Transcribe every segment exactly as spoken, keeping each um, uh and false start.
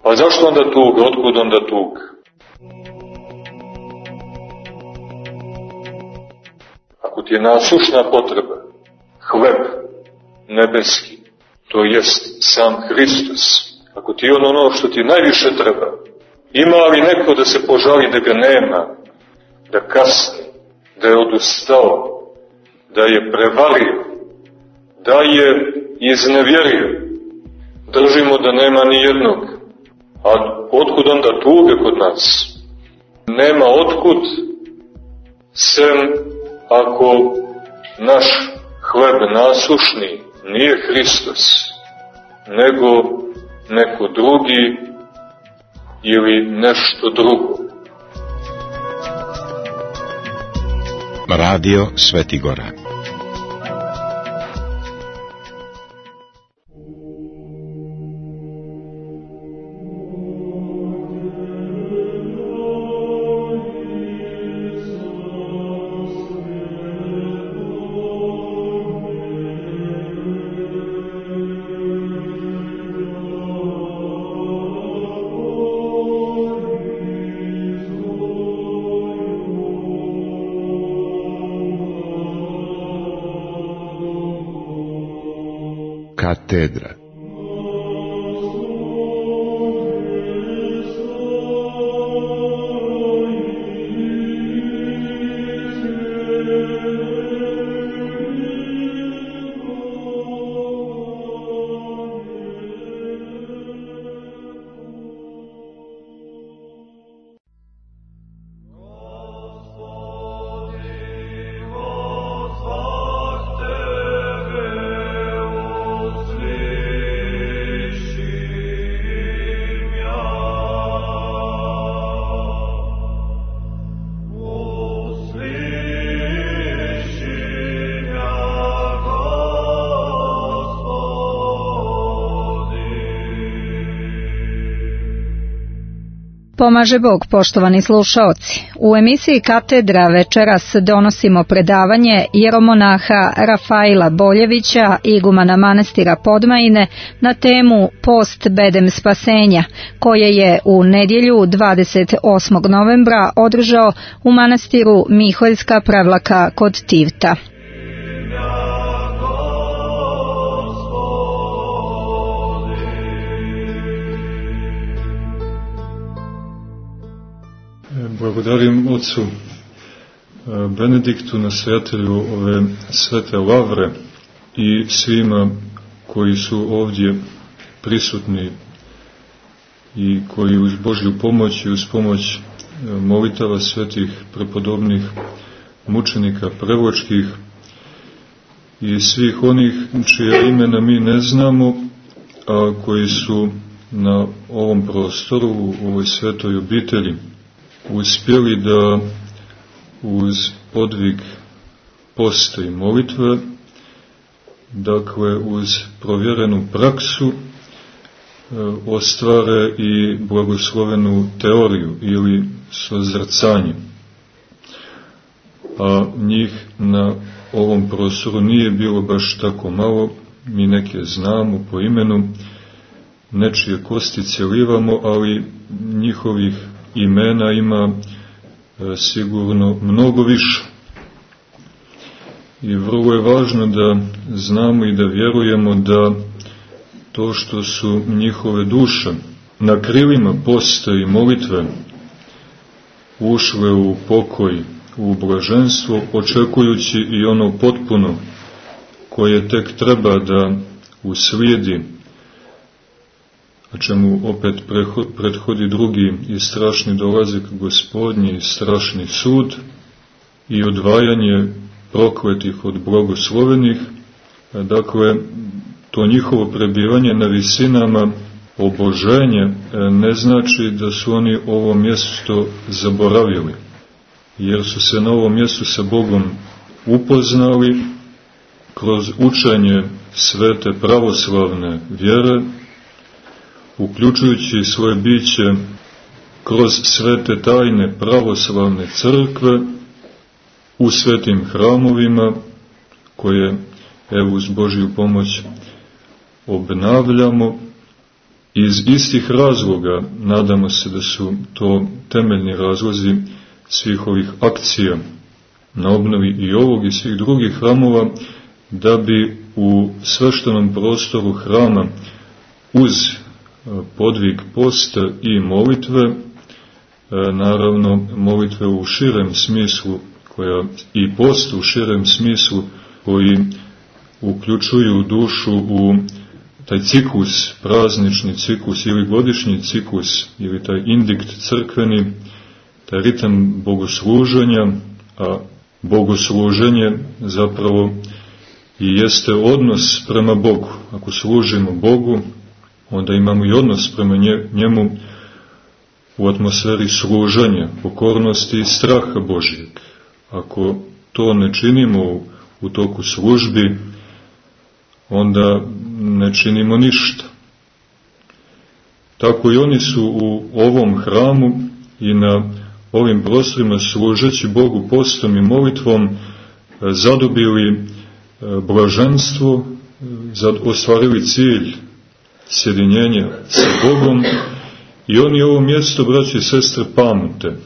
A zašto onda tuga? Otkud onda tuga? Ako ti je nasušna potreba, hleb nebeski, to jest sam Hristos, ako ti je ono što ti najviše treba, ima li neko da se požali da ga nema, da kasni, da je odustao, da je prevario, da je iznevjerio? Držimo da nema ni jednog. A otkud onda tuge kod nas? Nema otkud, sem ako naš hleb nasušni nije Hristos, nego neko drugi ili nešto drugo. Radio Sveti Gora. Katedra. Pomaže Bog, poštovani slušaoci. U emisiji Katedra večeras donosimo predavanje jeromonaha Rafaila Boljevića, igumana manastira Podmajine, na temu Post bedem spasenja, koje je u nedjelju dvadeset osmog novembra održao u manastiru Miholjska Pravlaka kod Tivta. Благодарим Отцу Benediktu, naстоятелю ove svete lavre i svima koji su ovdje prisutni i koji uz Božju pomoć i uz pomoć molitava svetih prepodobnih mučenika prevočkih i svih onih čija imena mi ne znamo, a koji su na ovom prostoru, u ovoj svetoj obitelji, uspjeli da uz podvig posta i molitve, dakle uz provjerenu praksu, ostvare i blagoslovenu teoriju ili sozrcanje. A njih na ovom prostoru nije bilo baš tako malo, mi neke znamo po imenu, nečije kostice livamo, ali njihovih imena ima e, sigurno mnogo više. I vrlo je važno da znamo i da vjerujemo da to što su njihove duše na krilima posta i molitve ušle u pokoj, u blaženstvo, očekujući i ono potpuno koje tek treba da uslijedi, a čemu opet prethodi drugi i strašni dolazak Gospodnji i strašni sud i odvajanje prokletih od blagoslovenih. Dakle, to njihovo prebivanje na visinama oboženja ne znači da su oni ovo mjesto zaboravili, jer su se na ovom mjestu sa Bogom upoznali kroz učenje svete pravoslavne vjere, uključujući svoje biće kroz svete tajne pravoslavne crkve u svetim hramovima, koje, evo uz Božju pomoć, obnavljamo iz istih razloga, nadamo se da su to temeljni razlozi svih ovih akcija na obnovi i ovog i svih drugih hramova, da bi u sveštenom prostoru hrama uz podvig posta i molitve, naravno molitve u širem smislu, koja i post u širem smislu, koji uključuju dušu u taj ciklus, praznični ciklus ili godišnji ciklus, ili taj indikt crkveni, taj ritam bogosluženja, a bogosluženje zapravo i jeste odnos prema Bogu. Ako služimo Bogu, onda imamo i odnos prema njemu u atmosferi služenja, pokornosti i straha Božijeg. Ako to ne činimo u toku službi, onda ne činimo ništa. Tako i oni su u ovom hramu i na ovim prostorima, služeći Bogu postom i molitvom, zadobili blaženstvo, ostvarili cilj sjedinjenja sa Bogom, i oni ovo mjesto, braći i sestre, pamte.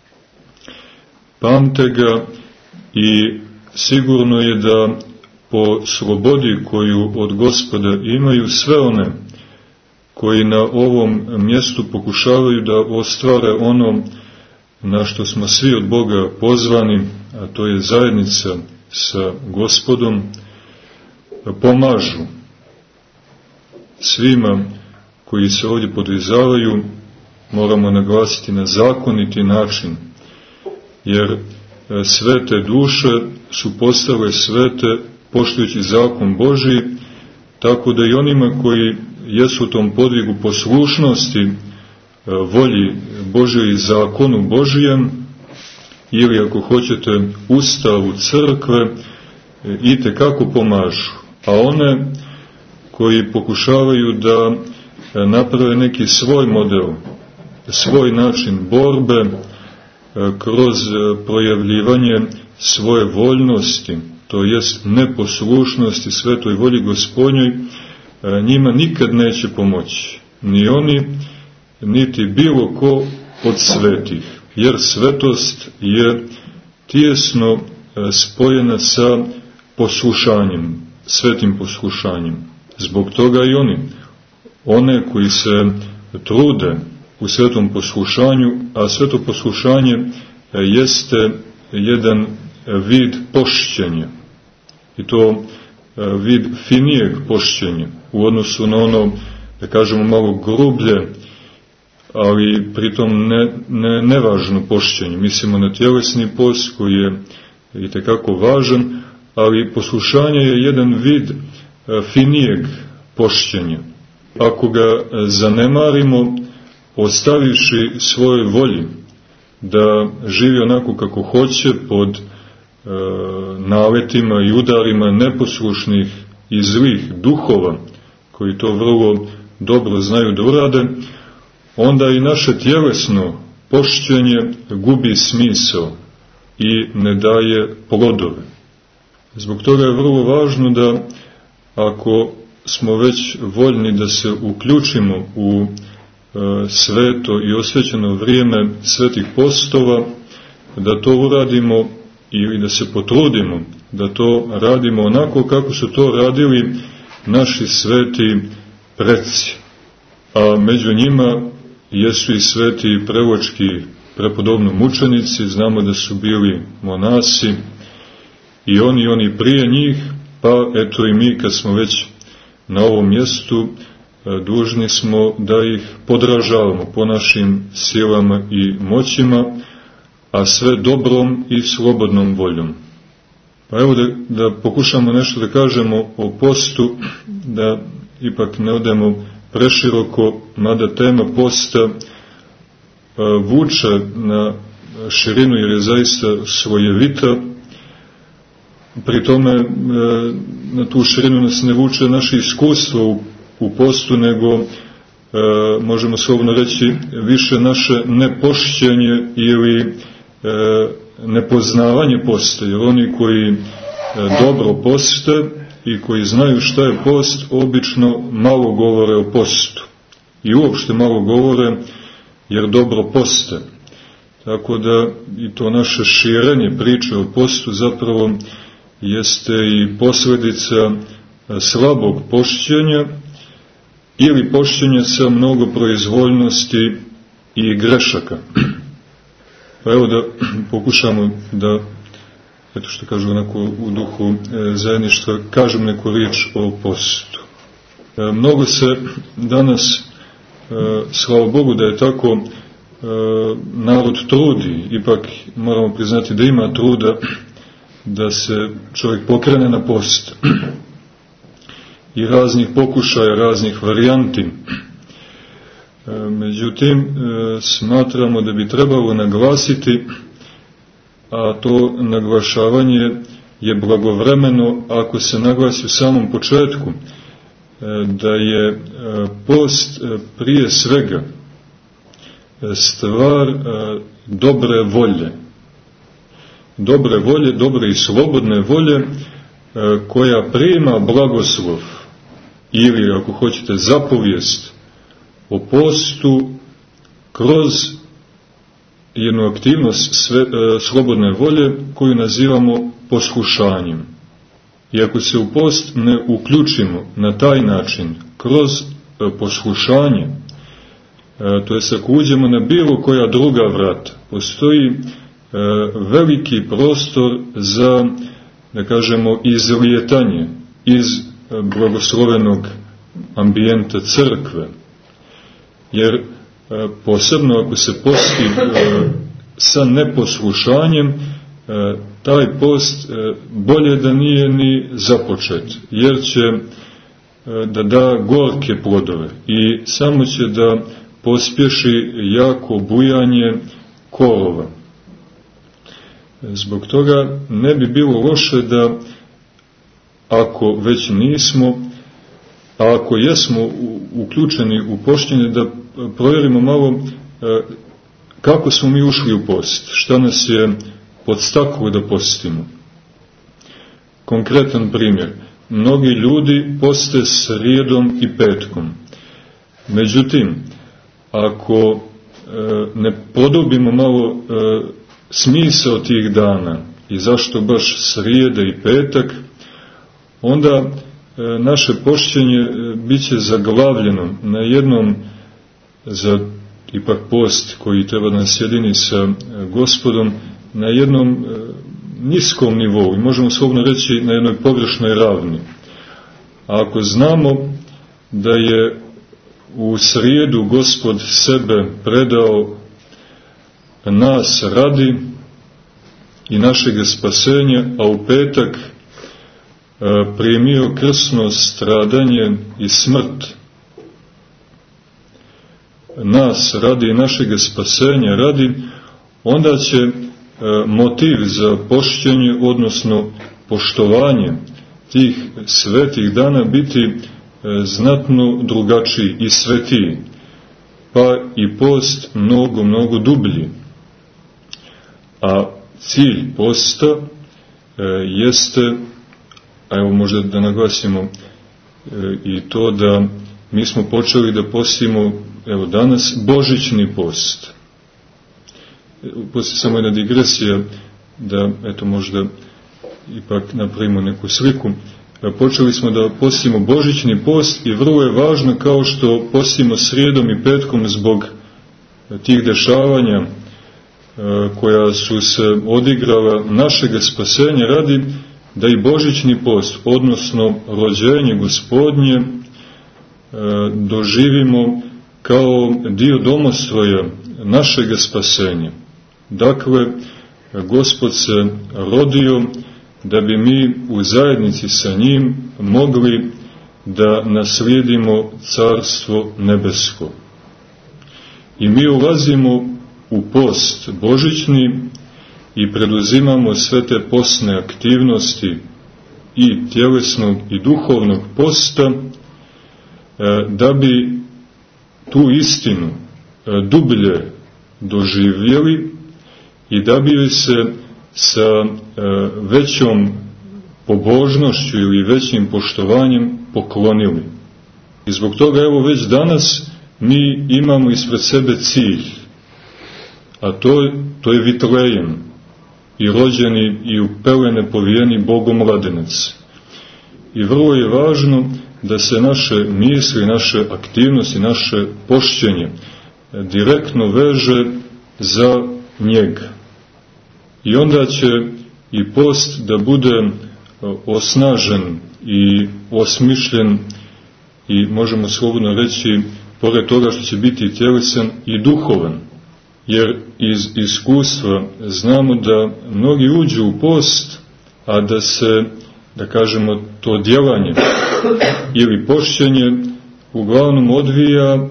Pamte ga i sigurno je da po slobodi koju od Gospoda imaju sve one koji na ovom mjestu pokušavaju da ostvare ono na što smo svi od Boga pozvani, a to je zajednica sa Gospodom, pomažu svima koji se ovdje podvizavaju, moramo naglasiti, na zakoniti način, jer svete duše su postale svete poštujući zakon Božiji, tako da i onima koji jesu u tom podvigu poslušnosti volji Božoj i zakonu Božijem, ili ako hoćete ustavu crkve, itekako pomažu. A one koji pokušavaju da naprave neki svoj model, svoj način borbe kroz projavljivanje svoje voljnosti, to jest neposlušnosti svetoj volji Gospodnjoj, njima nikad neće pomoći. Ni oni, niti bilo ko od svetih. Jer svetost je tijesno spojena sa poslušanjem, svetim poslušanjem. Zbog toga i oni, one koji se trude u svetom poslušanju, a sveto poslušanje jeste jedan vid pošćenja. I to vid finijeg pošćenja u odnosu na ono, da kažemo, malo grublje, ali pritom ne, ne, nevažno pošćenje. Mislimo na tjelesni post koji je itekako važan, ali poslušanje je jedan vid finijeg pošćenja. Ako ga zanemarimo, ostavivši svojoj volji da živi onako kako hoće, pod e, naletima i udarima neposlušnih i zlih duhova, koji to vrlo dobro znaju da urade, onda i naše tjelesno pošćenje gubi smisao i ne daje plodove. Zbog toga je vrlo važno da, ako smo već voljni da se uključimo u sveto i osvećeno vrijeme svetih postova, da to uradimo ili da se potrudimo da to radimo onako kako su to radili naši sveti preci. A među njima jesu i sveti prevočki prepodobno mučenici, znamo da su bili monasi, i oni i oni prije njih, pa eto i mi kad smo već na ovom mjestu, dužni smo da ih podražavamo po našim silama i moćima, a sve dobrom i slobodnom voljom. Pa evo da, da pokušamo nešto da kažemo o postu, da ipak ne odemo preširoko, mada tema posta vuče na širinu, jer je zaista slojevita. Pri tome na tu širinu nas ne vuče naše iskustvo u, u postu, nego e, možemo slobodno reći više naše nepošćenje ili e, nepoznavanje posta, jer oni koji e, dobro poste i koji znaju šta je post, obično malo govore o postu. i uopšte malo govore, jer dobro poste. Tako da i to naše širenje priče o postu zapravo jeste i posljedica slabog pošćenja ili pošćenja sa mnogo proizvoljnosti i grešaka. Pa evo da pokušamo da, eto što kažu onako u duhu zajedništva, kažem neku riječ o postu. Mnogo se danas, slava Bogu da je tako, narod trudi, ipak moramo priznati da ima truda da se čovjek pokrene na post i raznih pokušaja, raznih varijanti. Međutim, smatramo da bi trebalo naglasiti, a to naglašavanje je blagovremeno ako se naglasi u samom početku, da je post prije svega stvar dobre volje. Dobre volje, dobre i slobodne volje koja prima blagoslov ili, ako hoćete, zapovijest o postu kroz jednu aktivnost sve, slobodne volje koju nazivamo poslušanjem. I ako se u post ne uključimo na taj način, kroz poslušanje, to jest ako uđemo na bilo koja druga vrata, postoji veliki prostor za, da kažemo, izlijetanje iz blagoslovenog ambijenta crkve. Jer posebno ako se posti sa neposlušanjem, taj post bolje da nije ni započet, jer će da da gorke plodove i samo će da pospješi jako bujanje korova. Zbog toga ne bi bilo loše da, ako već nismo, a ako jesmo uključeni u poštenje, da provjerimo malo kako smo mi ušli u post, šta nas je podstaklo da postimo. Konkretan primjer, mnogi ljudi poste srijedom i petkom. Međutim, ako ne podobimo malo smisao tih dana i zašto baš srijeda i petak, onda naše pošćenje bit će zaglavljeno na jednom, za ipak post koji treba da nas jedini sa Gospodom, na jednom niskom nivou i možemo slobodno reći na jednoj pogrešnoj ravni. A ako znamo da je u srijedu Gospod sebe predao nas radi i našeg spasenja, a u petak primio krsno stradanje i smrt nas radi i našeg spasenja radi, onda će motiv za pošćenje, odnosno poštovanje tih svetih dana biti znatno drugačiji i svetiji, pa i post mnogo, mnogo dublji. A cilj posta e, jeste, a evo možda da naglasimo e, i to da mi smo počeli da postimo, evo danas, božićni post. Poslije samo jedna digresija, da eto možda ipak napravimo neku sliku. Počeli smo da postimo božićni post i vrlo je važno, kao što postimo srijedom i petkom zbog tih dešavanja koja su se odigrala našega spasenja radi, da i božićni post, odnosno rođenje Gospodnje, doživimo kao dio domostroja našega spasenja. Dakle, Gospod se rodio da bi mi u zajednici sa njim mogli da naslijedimo Carstvo nebesko. I mi ulazimo u post božićni i preduzimamo sve te postne aktivnosti i tjelesnog i duhovnog posta, da bi tu istinu dublje doživjeli i da bi joj se sa većom pobožnošću ili većim poštovanjem poklonili. I zbog toga evo već danas mi imamo ispred sebe cilj, a to, to je Vitlejem, i rođeni i u pelene povijeni Bogomladenac. I vrlo je važno da se naše misli, naše aktivnosti, naše pošćenje direktno veže za njega. I onda će i post da bude osnažen i osmišljen i možemo slobodno reći, pored toga što će biti tjelesan, i duhovan. Jer iz iskustva znamo da mnogi uđu u post, a da se, da kažemo, to djelanje ili pošćenje uglavnom odvija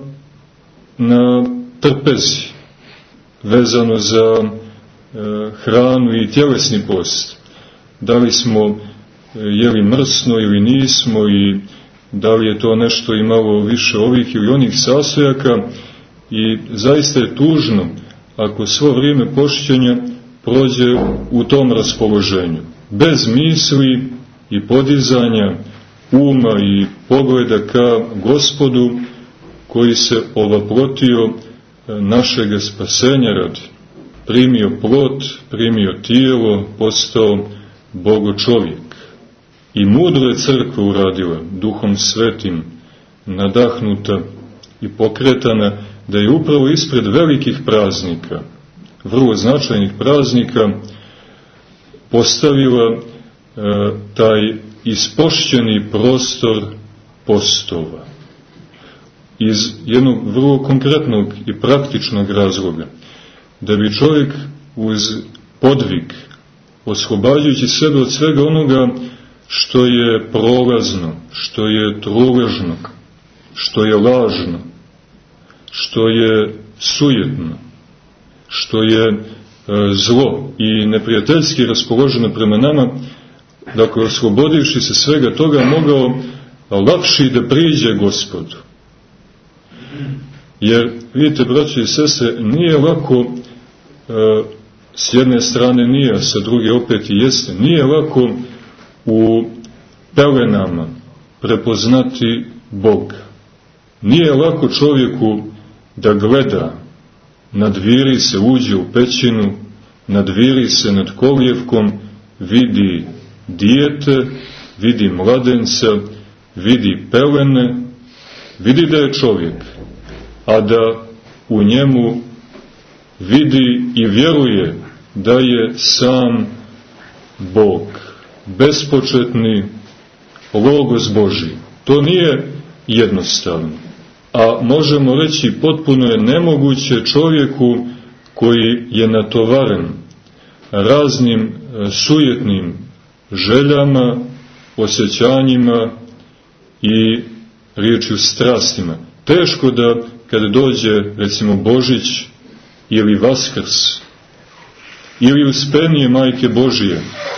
na trpezi, vezano za e, hranu i tjelesni post. Da li smo e, jeli mrsno ili nismo, i da li je to nešto imalo više ovih ili onih sastojaka, i zaista je tužno ako svo vrijeme pošćenja prođe u tom raspoloženju, bez misli i podizanja uma i pogleda ka Gospodu, koji se ovaprotio našega spasenja radi, primio plot, primio tijelo, postao Bogo čovjek. I mudro je crkva uradila, Duhom Svetim, nadahnuta i pokretana, da je upravo ispred velikih praznika, vrlo značajnih praznika, postavila e, taj ispošćeni prostor postova. Iz jednog vrlo konkretnog i praktičnog razloga, da bi čovjek uz podvig, oslobađajući sebe od svega onoga što je prolazno, što je truležno, što je lažno, što je sujetno, što je e, zlo i neprijateljski raspoloženo prema nama, dakle, oslobodivši se svega toga, mogao lakši da priđe Gospodu. Jer, vidite, braći i sestre, nije lako, e, s jedne strane nije, a sa druge opet i jeste, nije lako u pelenama prepoznati Boga. Nije lako čovjeku da gleda, nadviri se, uđe u pećinu, nadviri se nad kolijevkom, vidi dijete, vidi mladenca, vidi pelene, vidi da je čovjek, a da u njemu vidi i vjeruje da je sam Bog, bespočetni Logos Božji. To nije jednostavno, a možemo reći potpuno je nemoguće čovjeku koji je natovaren raznim sujetnim željama, osjećanjima i riječju strastima. Teško da kada dođe, recimo, Božić ili Vaskrs ili Uspenije Majke Božije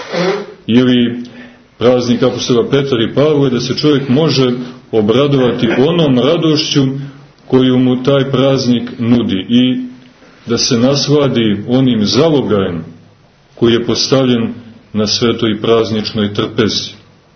ili praznik apostola Petra i Pavla, da se čovjek može obradovati onom radošću koju mu taj praznik nudi i da se nasladi onim zalogajem koji je postavljen na svetoj prazničnoj trpezi.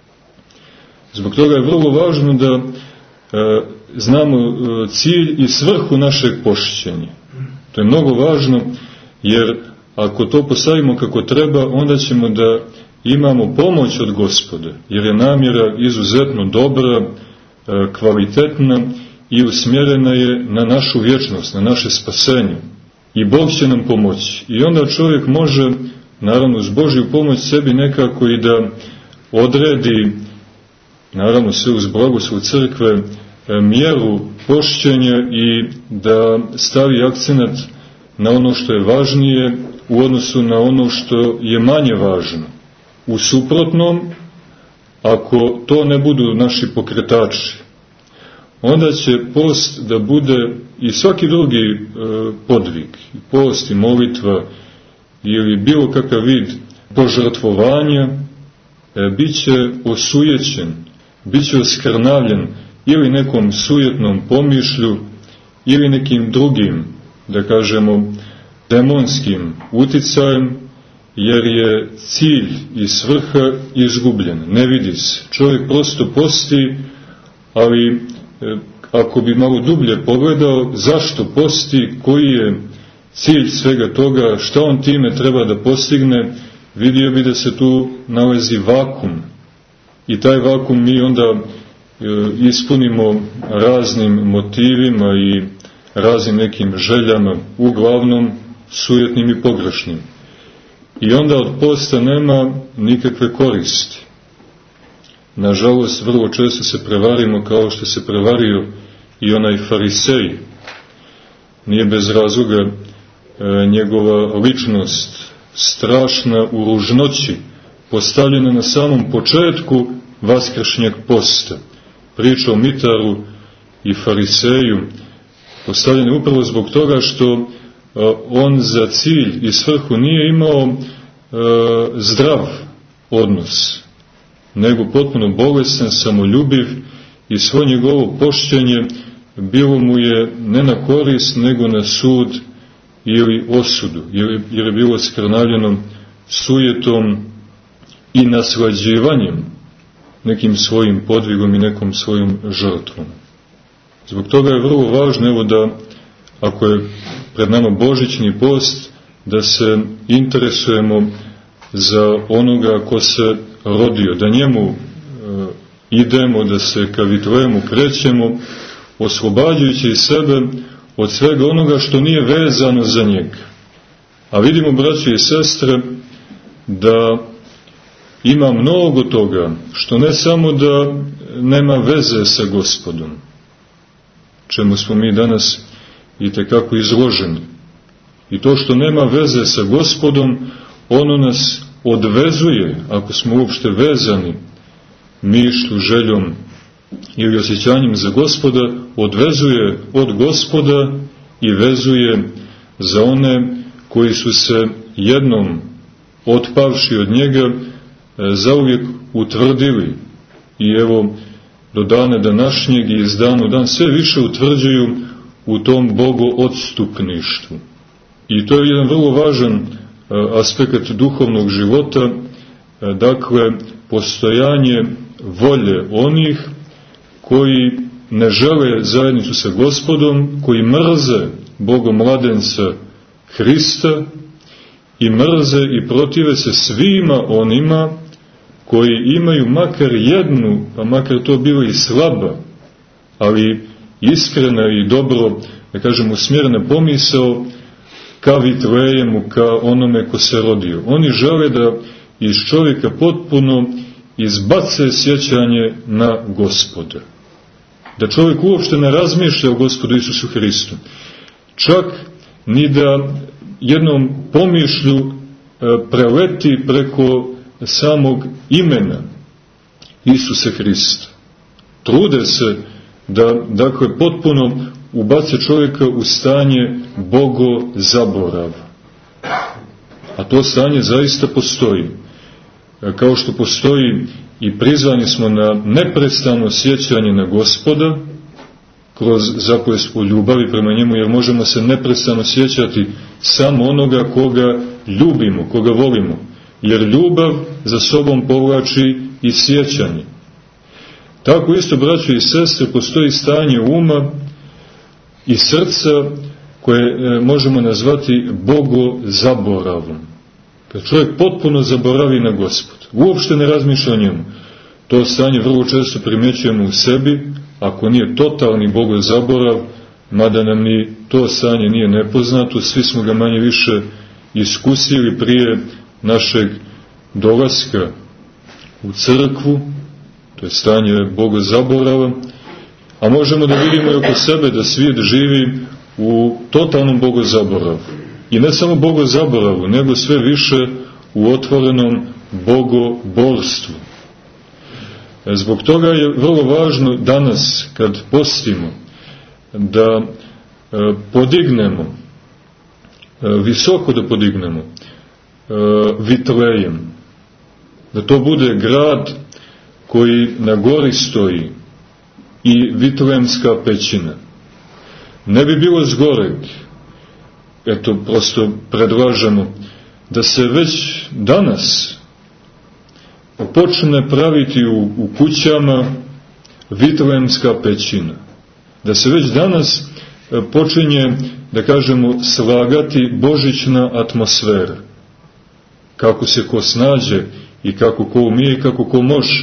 Zbog toga je vrlo važno da e, znamo e, cilj i svrhu našeg pošćenja. To je mnogo važno, jer ako to postavimo kako treba, onda ćemo da imamo pomoć od Gospoda, jer je namjera izuzetno dobra, kvalitetna i usmjerena je na našu vječnost, na naše spasenje. I Bog će nam pomoći. I onda čovjek može, naravno uz Božju pomoć, sebi nekako i da odredi, naravno sve uz blagoslov crkve, mjeru pošćenja i da stavi akcenat na ono što je važnije u odnosu na ono što je manje važno. U suprotnom, ako to ne budu naši pokretači, onda će post da bude i svaki drugi e, podvig, post i molitva ili bilo kakav vid požrtvovanja, e, bit će osujećen, bit će oskrnavljen ili nekom sujetnom pomišlju ili nekim drugim, da kažemo, demonskim uticajem, jer je cilj i svrha izgubljen, ne vidi se. Čovjek prosto posti, ali ako bi malo dublje pogledao zašto posti, koji je cilj svega toga, šta on time treba da postigne, vidio bi da se tu nalazi vakum. I taj vakum mi onda e, ispunimo raznim motivima i raznim nekim željama, uglavnom sujetnim i pogrešnim. I onda od posta nema nikakve koristi. Nažalost, vrlo često se prevarimo kao što se prevario i onaj farisej. Nije bez razloga e, njegova ličnost strašna u ružnoći postavljena na samom početku vaskršnjeg posta. Priča o mitaru i fariseju postavljena upravo zbog toga što e, on za cilj i svrhu nije imao e, zdrav odnos, nego potpuno bolestan, samoljubiv, i svo njegovo pošćenje bilo mu je ne na korist, nego na sud ili osudu, jer je bilo skrnavljeno sujetom i naslađivanjem nekim svojim podvigom i nekom svojom žrtvom. Zbog toga je vrlo važno, evo, da ako je pred nama božićni post, da se interesujemo za onoga ko se rodio, da njemu e, idemo, da se ka Vitlejemu krećemo, oslobađajući sebe od svega onoga što nije vezano za njega. A vidimo, braće i sestre, da ima mnogo toga što ne samo da nema veze sa Gospodom, čemu smo mi danas i tekako izloženi. I to što nema veze sa Gospodom, ono nas odvezuje, ako smo uopšte vezani mišlju, željom ili osjećanjem za Gospoda, odvezuje od Gospoda i vezuje za one koji su se jednom otpavši od njega zauvijek utvrdili i evo do dana današnjeg i iz dana u dan sve više utvrđuju u tom bogoodstupništvu. I to je jedan vrlo važan aspekt duhovnog života, dakle postojanje volje onih koji ne žele zajednicu sa Gospodom, koji mrze Bogomladenca Hrista i mrze i protive se svima onima koji imaju makar jednu, pa makar to bilo i slaba, ali iskrena i dobro, da kažem, usmjerena pomisao ka Vitlejemu, ka onome ko se rodio. Oni žele da iz čovjeka potpuno izbace sjećanje na Gospoda. Da čovjek uopšte ne razmišlja o Gospodu Isusu Hristu. Čak ni da jednom pomišlju preleti preko samog imena Isusa Hrista. Trude se da, dakle, potpuno ubace čovjeka u stanje bogozaborava. A to stanje zaista postoji. Kao što postoji i prizvani smo na neprestano sjećanje na Gospoda kroz zapovest o ljubavi prema njemu, jer možemo se neprestano sjećati samo onoga koga ljubimo, koga volimo, jer ljubav za sobom povlači i sjećanje. Tako isto, braćo i sestre, postoji stanje uma i srca koje možemo nazvati bogozaboravom. Kad čovjek potpuno zaboravi na Gospoda, uopšte ne razmišlja o njemu, to stanje vrlo često primjećujemo u sebi, ako nije totalni bogozaborav, mada nam ni to stanje nije nepoznato, svi smo ga manje više iskusili prije našeg dolaska u crkvu, to je stanje bogozaborava, a možemo da vidimo i oko sebe da svijet živi u totalnom bogozaboravu. I ne samo bogozaboravu, nego sve više u otvorenom bogoborstvu. Zbog toga je vrlo važno danas, kad postimo, da podignemo, visoko da podignemo Vitlejem, da to bude grad koji na gori stoji i Vitlejemska pećina. Ne bi bilo zgoreg, eto, prosto predlažemo da se već danas počne praviti u, u kućama Vitlejemska pećina. Da se već danas počinje, da kažemo, slagati božićna atmosfera. Kako se ko snađe i kako ko umije i kako ko može.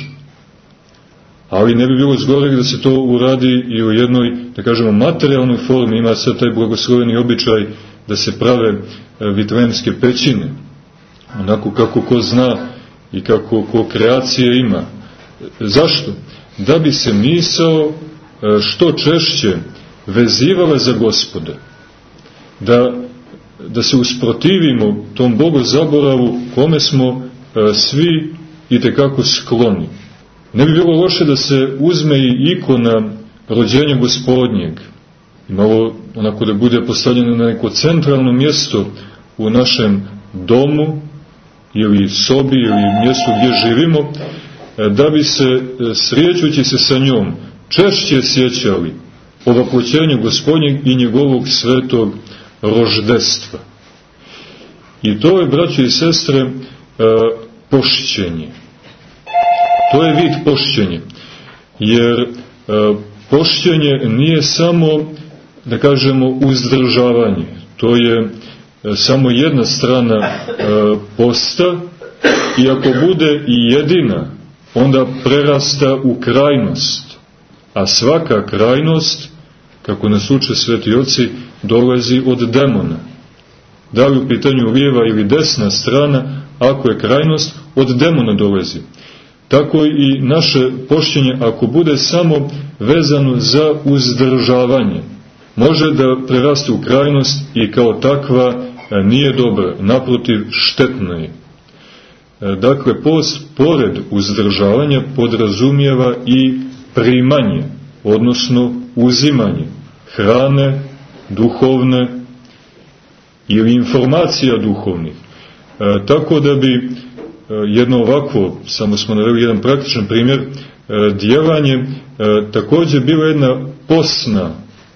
Ali ne bi bilo zgoreg da se to uradi i u jednoj, da kažemo, materijalnoj formi. Ima sad taj blagosloveni običaj da se prave vitlejemske pećine. Onako kako ko zna i kako ko kreacije ima. Zašto? Da bi se misao što češće vezivala za Gospoda. Da, da se usprotivimo tom bogozaboravu kome smo svi itekako skloni. Ne bi bilo loše da se uzme i ikona rođenja Gospodnjeg. I malo onako da bude postavljeno na neko centralno mjesto u našem domu ili sobi ili mjestu gdje živimo, da bi se, srećući se sa njom, češće sjećali o vapljećenju Gospodnjeg i njegovog svetog roždestva. I to je, braćo i sestre, pošćenje. To je vid pošćenja. Jer pošćenje nije samo, da kažemo, uzdržavanje. To je samo jedna strana posta i ako bude i jedina, onda prerasta u krajnost. A svaka krajnost, kako nas uče sveti oci, dolazi od demona. Da li u pitanju lijeva ili desna strana, ako je krajnost, od demona dolazi. Tako i naše pošćenje, ako bude samo vezano za uzdržavanje, može da preraste u krajnost i kao takva nije dobra, naprotiv štetna je. Dakle, post pored uzdržavanja podrazumijeva i primanje, odnosno uzimanje hrane duhovne ili informacija duhovnih. E, tako da bi jedno ovako, samo smo naveli jedan praktičan primjer, djelanje također bila jedna posna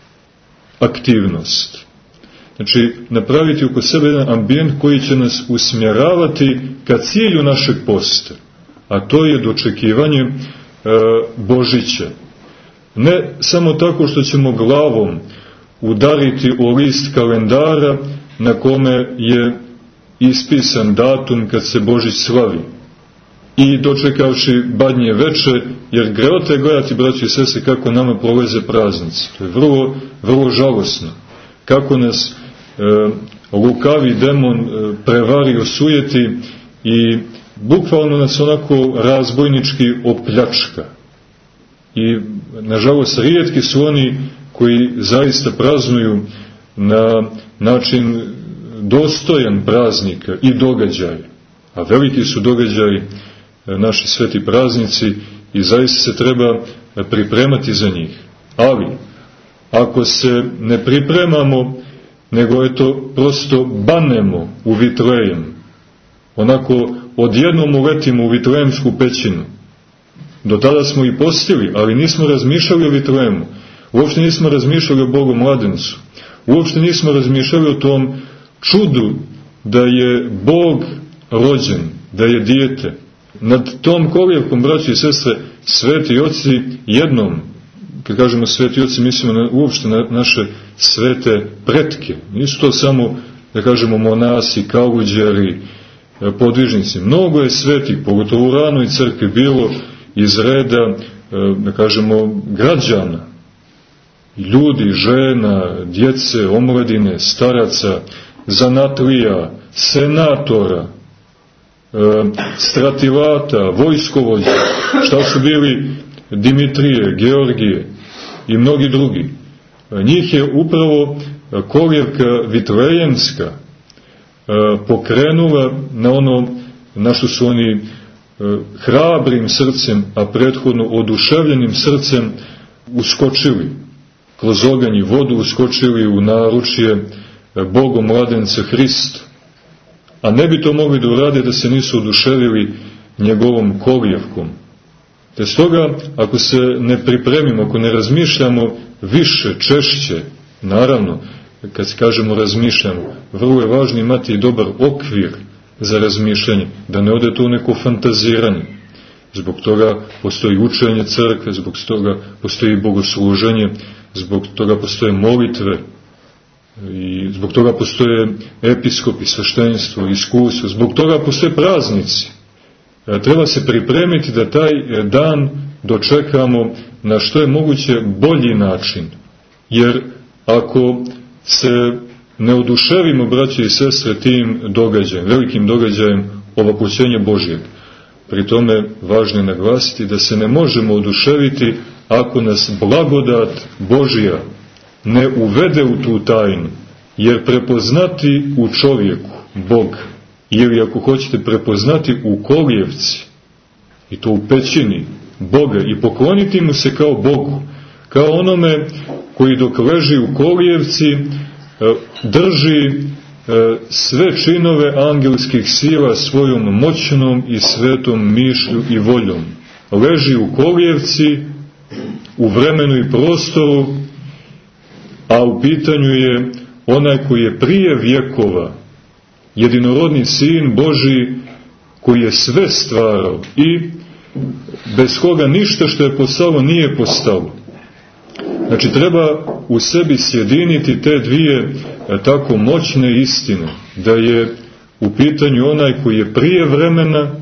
aktivnost. Znači, napraviti oko sebe jedan ambijent koji će nas usmjeravati ka cilju našeg posta, a to je dočekivanje Božića. Ne samo tako što ćemo glavom udariti o list kalendara na kome je ispisan datum kad se Božić slavi i dočekavši badnje veče, jer greota je gledati, braći i sestre, kako nama prolaze praznici. To je vrlo, vrlo žalosno. Kako nas e, lukavi demon e, prevari, osujeti i bukvalno nas onako razbojnički opljačka. I, nažalost, rijetki su oni koji zaista praznuju na način dostojan praznika i događaja. A veliki su događaji naši sveti praznici i zaista se treba pripremati za njih. Ali, ako se ne pripremamo, nego eto prosto banemo u Vitlejem, onako odjednom uletimo u Vitlejemsku pećinu. Do tada smo i postili, ali nismo razmišljali o Vitlejemu. Uopšte nismo razmišljali o Bogu mladencu. Uopšte nismo razmišljali o tom čudu da je Bog rođen, da je dijete. Nad tom kolijevkom, braći i sestre, sveti oci jednom, kad kažemo sveti oci, mislimo na, uopšte na naše svete pretke. Nisu to samo, da kažemo, monasi, kaluđeri, podvižnici. Mnogo je svetih, pogotovo u ranoj crkvi, bilo iz reda, da kažemo, građana. Ljudi, žena, djece, omladine, staraca, zanatlija, senatora, stratilata, vojskovođa, šta su bili Dimitrije, Georgije i mnogi drugi. Njih je upravo kolijevka vitlejemska pokrenula na ono na što su oni hrabrim srcem, a prethodno oduševljenim srcem uskočili kroz oganj i vodu, uskočili u naručje Bogom mladenca Hrista. A ne bi to mogli da urade da se nisu oduševili njegovom kolijevkom. Te stoga, ako se ne pripremimo, ako ne razmišljamo više, češće, naravno, kad se kažemo razmišljamo, vrlo je važno imati i dobar okvir za razmišljanje, da ne ode to neko fantaziranje. Zbog toga postoji učenje crkve, zbog toga postoji bogosluženje, zbog toga postoje molitve, i zbog toga postoje episkopi, sveštenstvo, iskustvo, zbog toga postoje praznici. Treba se pripremiti da taj dan dočekamo na što je moguće bolji način. Jer ako se ne oduševimo, braće i sestre, tim događajem, velikim događajem ovapućenja Božjeg, pri tome važno je naglasiti da se ne možemo oduševiti ako nas blagodat Božja ne uvede u tu tajnu, jer prepoznati u čovjeku Bog, ili ako hoćete prepoznati u kolijevci, i to u pećini Boga, i pokloniti mu se kao Bogu, kao onome koji dok leži u kolijevci drži sve činove angelskih sila svojom moćnom i svetom mišlju i voljom. Leži u kolijevci, u vremenu i prostoru, a u pitanju je onaj koji je prije vjekova, jedinorodni Sin Božji, koji je sve stvarao i bez koga ništa što je postalo nije postalo. Znači, treba u sebi sjediniti te dvije tako moćne istine, da je u pitanju onaj koji je prije vremena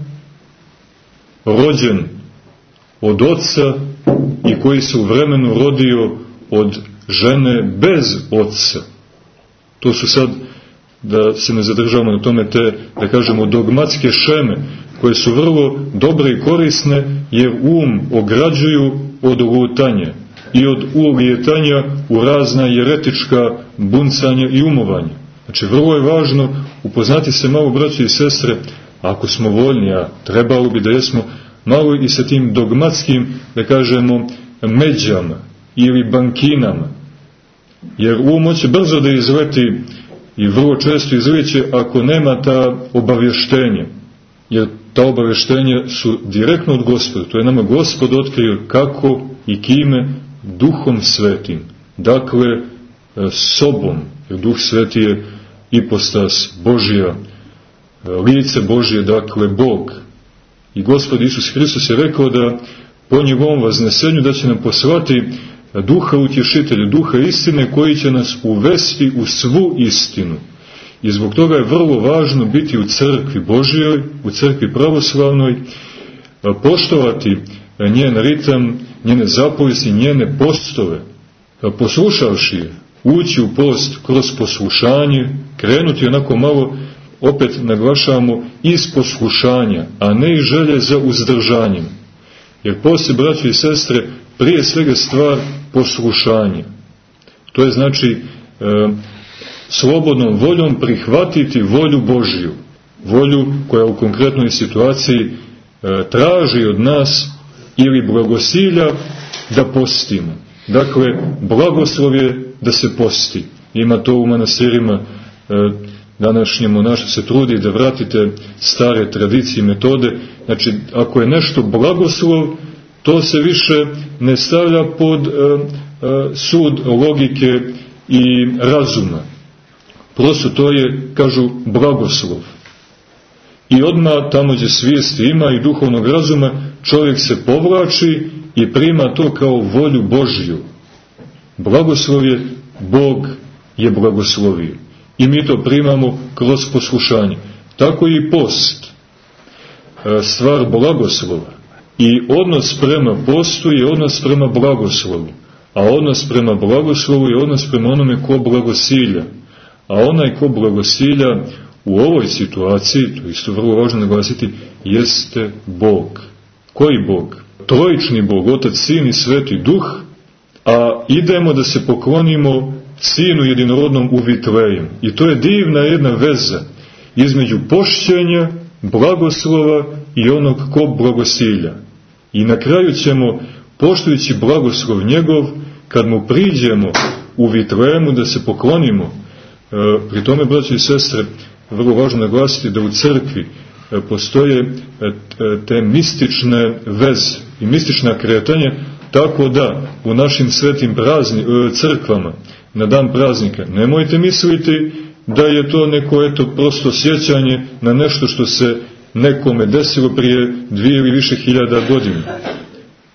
rođen od oca i koji se u vremenu rodio od žene bez oca. To su sad, da se ne zadržavamo na tome, te, da kažemo, dogmatske šeme, koje su vrlo dobre i korisne, jer um ograđuju od lutanja i od ulijetanja u razna jeretička buncanja i umovanja. Znači, vrlo je važno upoznati se malo, braći i sestre, ako smo voljni, a trebalo bi da jesmo, malo i sa tim dogmatskim, da kažemo, međama ili bankinama. Jer um hoće brzo da izleti i vrlo često izleće ako nema ta obavještenja. Jer ta obavještenja su direktno od Gospoda. To je nama Gospod otkrio kako i kime, Duhom Svetim. Dakle, sobom. Jer Duh Sveti je ipostas Božja, lice Božje, dakle Bog. I Gospod Isus Hristos je rekao da po njegovom vaznesenju da će nam poslati Duha utješitelja, Duha istine, koji će nas uvesti u svu istinu. I zbog toga je vrlo važno biti u crkvi Božjoj, u crkvi pravoslavnoj, poštovati njen ritam, njene zapovesti, njene postove, poslušavši je, ući u post kroz poslušanje, krenuti onako malo, opet naglašavamo, iz poslušanja, a ne iz želje za uzdržanjem. Jer post, braći i sestre, prije svega stvar poslušanja. To je znači e, slobodnom voljom prihvatiti volju Božju, volju koja u konkretnoj situaciji e, traži od nas ili blagosilja da postimo. Dakle, blagoslov je da se posti. Ima to u manastirima, e, današnje monaštvo se trudi da vratite stare tradicije i metode. Znači, ako je nešto blagoslov, to se više ne stavlja pod e, e, sud logike i razuma. Prosto to je, kažu, blagoslov. I odmah tamo gdje svijesti ima i duhovnog razuma, čovjek se povlači i prima to kao volju Božju. Blagoslov je, Bog je blagoslovio. I mi to primamo kroz poslušanje. Tako i post, e, stvar blagoslova. I odnos prema postu je odnos prema blagoslovu. A odnos prema blagoslovu je odnos prema onome ko blagosilja. A onaj ko blagosilja u ovoj situaciji, to je isto vrlo važno naglasiti, jeste Bog. Koji Bog? Trojični Bog, Otac, Sin i Sveti Duh, a idemo da se poklonimo Sinu jedinorodnom u Vitlejem. I to je divna jedna veza između pošćenja, blagoslova i onog ko blagosilja. I na kraju ćemo, poštujući blagoslov njegov, kad mu priđemo u Vitlejemu da se poklonimo, e, pri tome, braći i sestre, vrlo važno naglasiti da u crkvi e, postoje e, te mistične veze i mistična kretanja, tako da u našim svetim prazni, e, crkvama, na dan praznika, nemojte misliti da je to neko, eto, prosto sjećanje na nešto što se nekome desilo prije dvije ili više hiljada godina.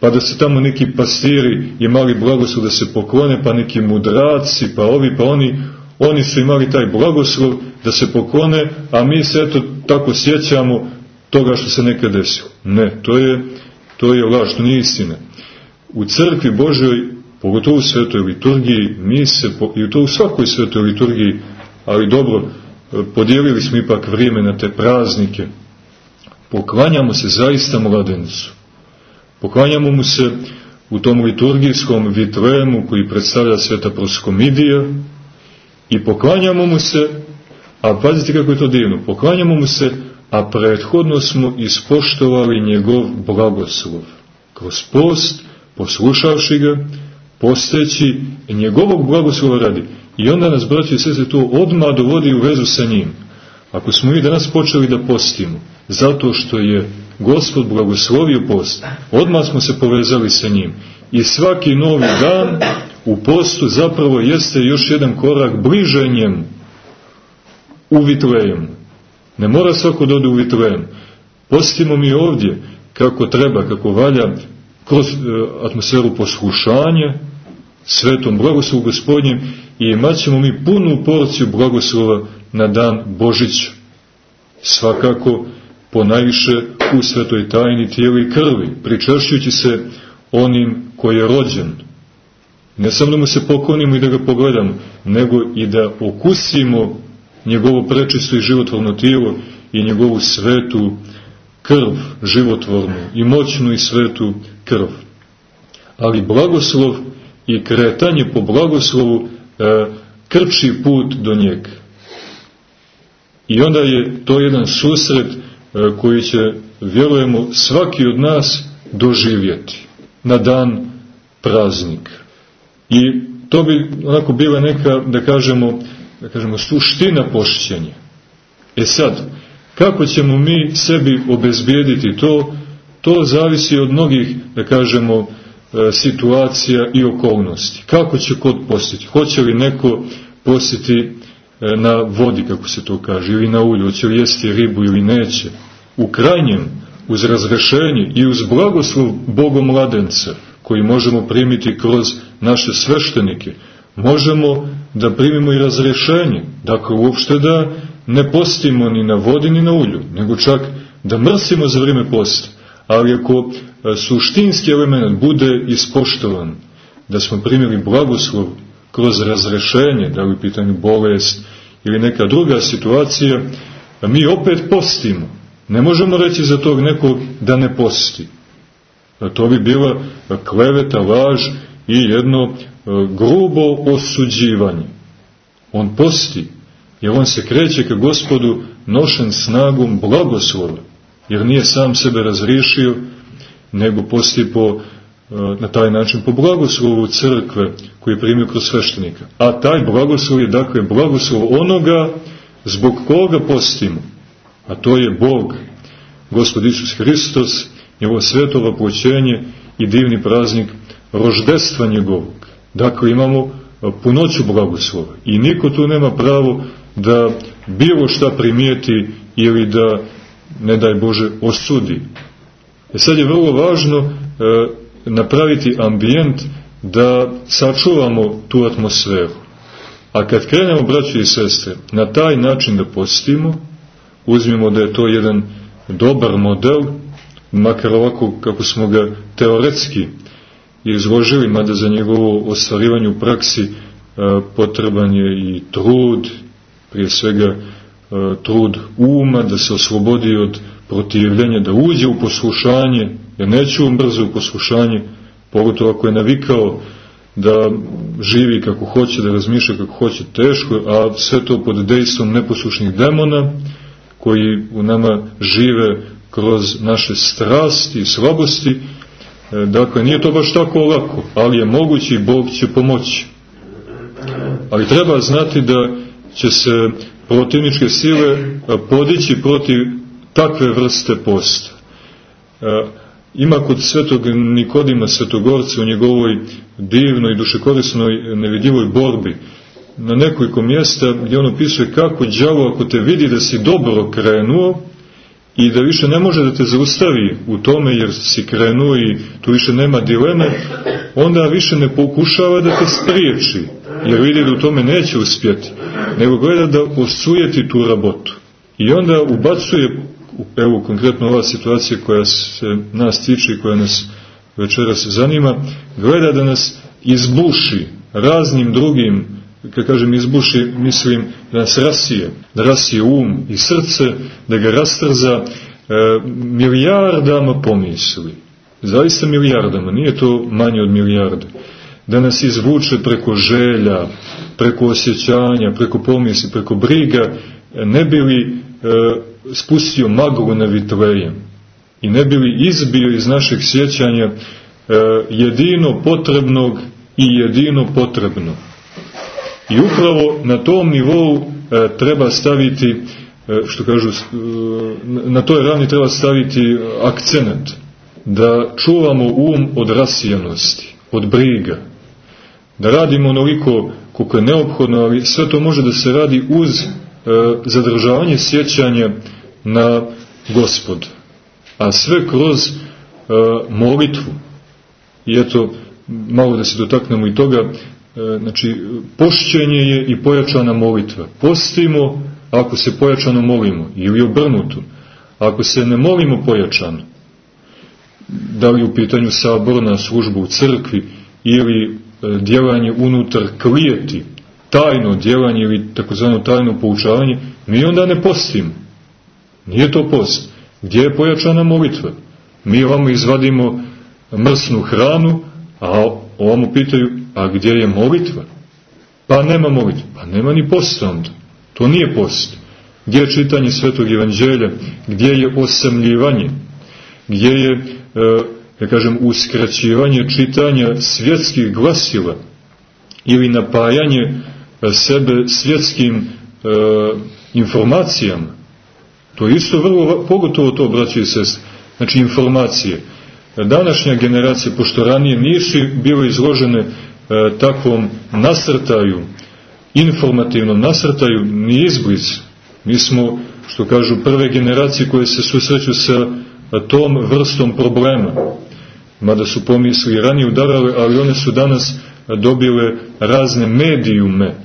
pa da su tamo neki pastiri imali blagoslov da se poklone, pa neki mudraci, pa ovi, pa oni, oni su imali taj blagoslov da se poklone, a mi se eto tako sjećamo toga što se nekad desilo. Ne, to je, to je laž, to nije istina. U crkvi Božoj, pogotovo u svetoj liturgiji, mi se, i to u svakoj svetoj liturgiji, ali dobro, podijelili smo ipak vrijeme na te praznike, poklanjamo se zaista mladencu. Poklanjamo mu se u tom liturgijskom vitlemu koji predstavlja sveta Proskomidija i poklanjamo mu se, a pazite kako je to divno, poklanjamo mu se, a prethodno smo ispoštovali njegov blagoslov. Kroz post, poslušavši ga, posteći njegovog blagoslova radi. I onda nas, braći i sestre, to odmah dovodi u vezu sa njim. Ako smo mi danas počeli da postimo, zato što je Gospod blagoslovio post, odmah smo se povezali sa njim. I svaki novi dan u postu zapravo jeste još jedan korak bliže njemu, u Vitlejemu. Ne mora svako da ode u Vitlejem. Postimo mi ovdje kako treba, kako valja, kroz e, atmosferu poslušanja, svetom blagoslovu Gospodnjem, i imat ćemo mi punu porciju blagoslova na dan Božića. Svakako ponajviše u svetoj tajni tijela i krvi, pričešćujući se onim koji je rođen. Ne samo da mu se poklonimo i da ga pogledamo, nego i da okusimo njegovo prečisto i životvorno tijelo i njegovu svetu krv, životvornu i moćnu i svetu krv. Ali blagoslov i kretanje po blagoslovu e, krči put do njega. I onda je to jedan susret e, koji će, vjerujemo, svaki od nas doživjeti na dan praznika. I to bi onako bila neka, da kažemo, da kažemo suština pošćenja. E sad, kako ćemo mi sebi obezbijediti to? To zavisi od mnogih, da kažemo, situacija i okolnosti. Kako će kod postiti? Hoće li neko postiti na vodi, kako se to kaže, ili na ulju? Hoće li jesti ribu ili neće? U krajnjem, uz razrešenje i uz blagoslov Bogomladenca, koji možemo primiti kroz naše sveštenike, možemo da primimo i razrešenje. Dakle, uopšte da ne postimo ni na vodi ni na ulju, nego čak da mrsimo za vrijeme posta. Ali ako suštinski element bude ispoštovan, da smo primili blagoslov kroz razrešenje, da li u pitanju bolest ili neka druga situacija, mi opet postimo. Ne možemo reći za tog nekog da ne posti. To bi bila kleveta, laž i jedno grubo osuđivanje. On posti, jer on se kreće ka Gospodu nošen snagom blagoslova, jer nije sam sebe razriješio, nego posti po, na taj način po blagoslovu crkve koji je primio kroz sveštenika. A taj blagoslov je, dakle, blagoslov onoga zbog koga postimo. A to je Bog, Gospod Isus Hristos, njegovo sveto vapoćenje i divni praznik roždestva njegovog. Dakle, imamo punoću blagoslova i niko tu nema pravo da bilo šta primijeti ili da, ne daj Bože, osudi. E sad je vrlo važno e, napraviti ambijent da sačuvamo tu atmosferu. A kad krenemo, braći i sestre, na taj način da postimo, uzmimo da je to jedan dobar model, makar ovako kako smo ga teoretski izložili, mada za njegovo ostvarivanje u praksi e, potreban je i trud, prije svega e, trud uma, da se oslobodi od protivljenja, da uđe u poslušanje, jer neće on brzo u poslušanje, pogotovo ako je navikao da živi kako hoće, da razmišlja kako hoće, teško, a sve to pod dejstvom neposlušnih demona, koji u nama žive kroz naše strasti i slabosti. Dakle, nije to baš tako lako, ali je moguće i Bog će pomoći. Ali treba znati da će se protivničke sile podići protiv takve vrste posta. Ima kod svetog Nikodima Svetogorca u njegovoj divnoj i dušekorisnoj nevidljivoj borbi na nekoliko mjesta gdje on opisuje kako đavo ako te vidi da si dobro krenuo i da više ne može da te zaustavi u tome jer si krenuo i tu više nema dileme, onda više ne pokušava da te spriječi, jer vidi da u tome neće uspjeti, nego gleda da osujeti tu rabotu. I onda ubacuje, evo konkretno ova situacija koja se nas tiče i koja nas večeras zanima, gleda da nas izbuši raznim drugim, kad kažem izbuši, mislim da nas rasije, da rasije um i srce, da ga rastrza e, milijardama pomisli. Zaista milijardama, nije to manje od milijarde. Da nas izvuče preko želja, preko osjećanja, preko pomisli, preko briga, ne bi li e, spustio maglu na Vitlejem i ne bi li izbio iz našeg sjećanja e, jedino potrebnog i jedino potrebno. I upravo na tom nivou e, treba staviti, e, što kažu, e, na toj ravni treba staviti akcenat, da čuvamo um od rasijanosti, od briga, da radimo onoliko koliko je neophodno, ali sve to može da se radi uz e, zadržavanje sjećanja na Gospod, a sve kroz e, molitvu. I eto, malo da se dotaknemo i toga, e, znači, pošćenje je i pojačana molitva. Postimo ako se pojačano molimo, ili obrnuto, ako se ne molimo pojačano, da li u pitanju saborna služba u crkvi ili e, djelanje unutar klijeti, tajno djelanje ili takozvano tajno poučavanje, mi onda ne postimo. Nije to post. Gdje je pojačana molitva? Mi ovamo izvadimo mrsnu hranu, a ovamo pitaju, a gdje je molitva? Pa nema molitva. Pa nema ni posta onda. To nije post. Gdje je čitanje Svetog Evanđelja? Gdje je osamljivanje? Gdje je, ja kažem, uskraćivanje čitanja svjetskih glasila ili napajanje sebe svjetskim e, informacijama? To je isto vrlo, pogotovo to, braće i sestre, znači informacije. Današnja generacija, pošto ranije nisu bile izložene e, takvom nasrtaju, informativnom nasrtaju, ni izbliz. Mi smo, što kažu, prve generacije koje se susreću sa tom vrstom problema. Mada su pomisli ranije udarale, ali one su danas dobile razne medijume.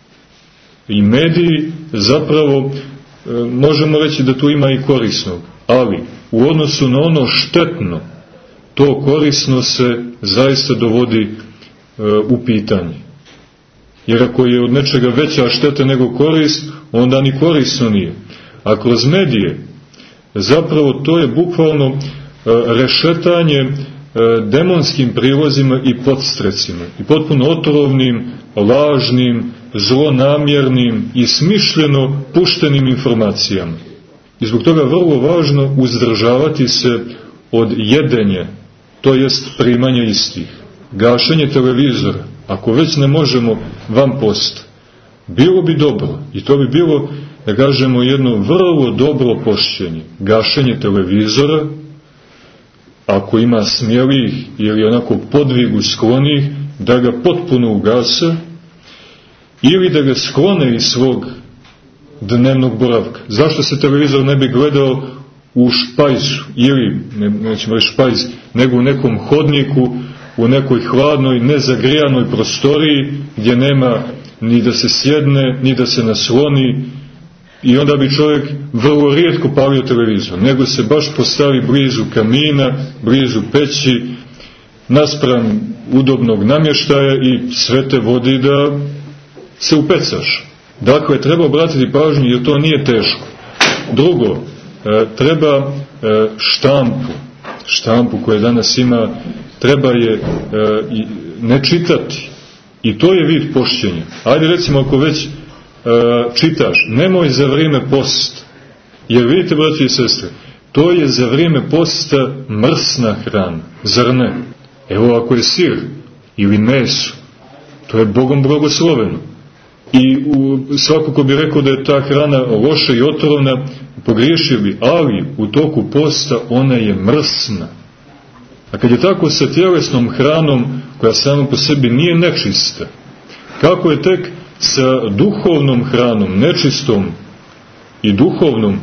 I mediji zapravo, možemo reći da tu ima i korisnog, ali u odnosu na ono štetno, to korisno se zaista dovodi e, u pitanje. Jer ako je od nečega veća šteta nego korist, onda ni korisno nije. A kroz medije, zapravo to je bukvalno e, rešetanje e, demonskim prilozima i podstrecima. I potpuno otrovnim, lažnim, zlonamjernim i smišljeno puštenim informacijama. I zbog toga vrlo važno uzdržavati se od jedenja, to jest primanja istih. Gašenje televizora, ako već ne možemo van posta, bilo bi dobro, i to bi bilo, da kažemo, jedno vrlo dobro pošćenje. Gašenje televizora, ako ima smjelih ili onako podvigu sklonih, da ga potpuno ugase, ili da ga sklone iz svog dnevnog boravka. Zašto se televizor ne bi gledao u špajzu, ili, ne, nećemo reći špajz, nego u nekom hodniku, u nekoj hladnoj, nezagrijanoj prostoriji, gdje nema ni da se sjedne, ni da se nasloni, i onda bi čovjek vrlo rijetko palio televizor, nego se baš postavi blizu kamina, blizu peći, naspram udobnog namještaja i sve te vodi da se upecaš. Dakle, treba obratiti pažnju, jer to nije teško. Drugo, treba štampu, štampu koje danas ima, treba je ne čitati. I to je vid pošćenja. Ajde, recimo, ako već čitaš, nemoj za vrijeme posta. Jer vidite, braći i sestre, to je za vrijeme posta mrsna hrana, zar ne? Evo, ako je sir ili meso, to je Bogom blagosloveno. I u, svako ko bi rekao da je ta hrana loša i otrovna, pogriješio bi, ali u toku posta ona je mrsna. A kad je tako sa tjelesnom hranom, koja sama po sebi nije nečista, kako je tek sa duhovnom hranom, nečistom i duhovnom,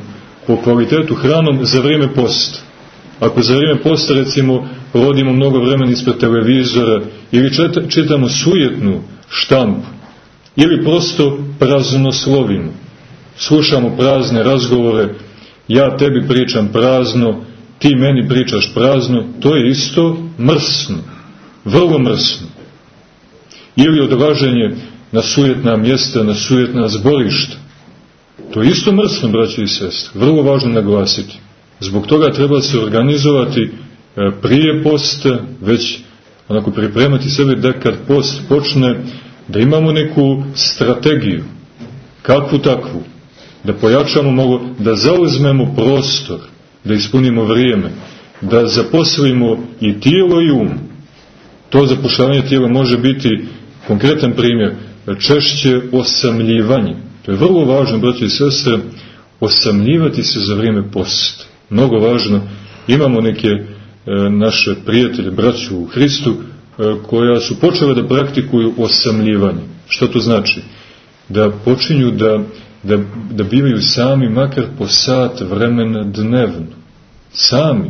po kvalitetu hranom za vrijeme posta. Ako za vrijeme posta, recimo, provodimo mnogo vremena ispred televizora ili čitamo sujetnu štampu, ili prosto praznoslovimo, slušamo prazne razgovore, ja tebi pričam prazno, ti meni pričaš prazno, to je isto mrsno, vrlo mrsno. Ili odlaženje na sujetna mjesta, na sujetna zborišta. To je isto mrsno, braći i sestre, vrlo važno naglasiti. Zbog toga treba se organizovati prije posta, već onako pripremati sebe da kad post počne, da imamo neku strategiju, kakvu takvu, da pojačamo malo, da zauzmemo prostor, da ispunimo vrijeme, da zaposlimo i tijelo i um. To zapošljavanje tijela može biti konkretan primjer, češće osamljivanje. To je vrlo važno, braći i sestre, osamljivati se za vrijeme posta. Mnogo važno. Imamo neke e, naše prijatelje, braću u Hristu, e, koja su počele da praktikuju osamljivanje. Što to znači? Da počinju da, da, da bivaju sami makar po sat vremena dnevno. Sami.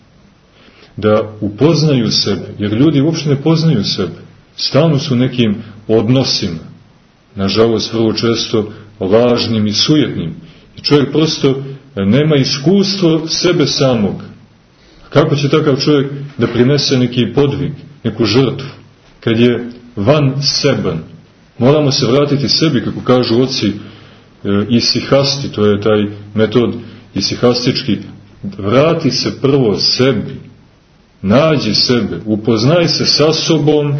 Da upoznaju sebe, jer ljudi uopšte ne poznaju sebe. Stalno su nekim odnosima. Nažalost, vrlo često lažnim i sujetnim. I čovjek prosto nema iskustvo sebe samog. Kako će takav čovjek da prinese neki podvig, neku žrtvu, kad je van seban? Moramo se vratiti sebi, kako kažu oci e, isihasti, to je taj metod isihastički. Vrati se prvo sebi, nađi sebe, upoznaj se sa sobom,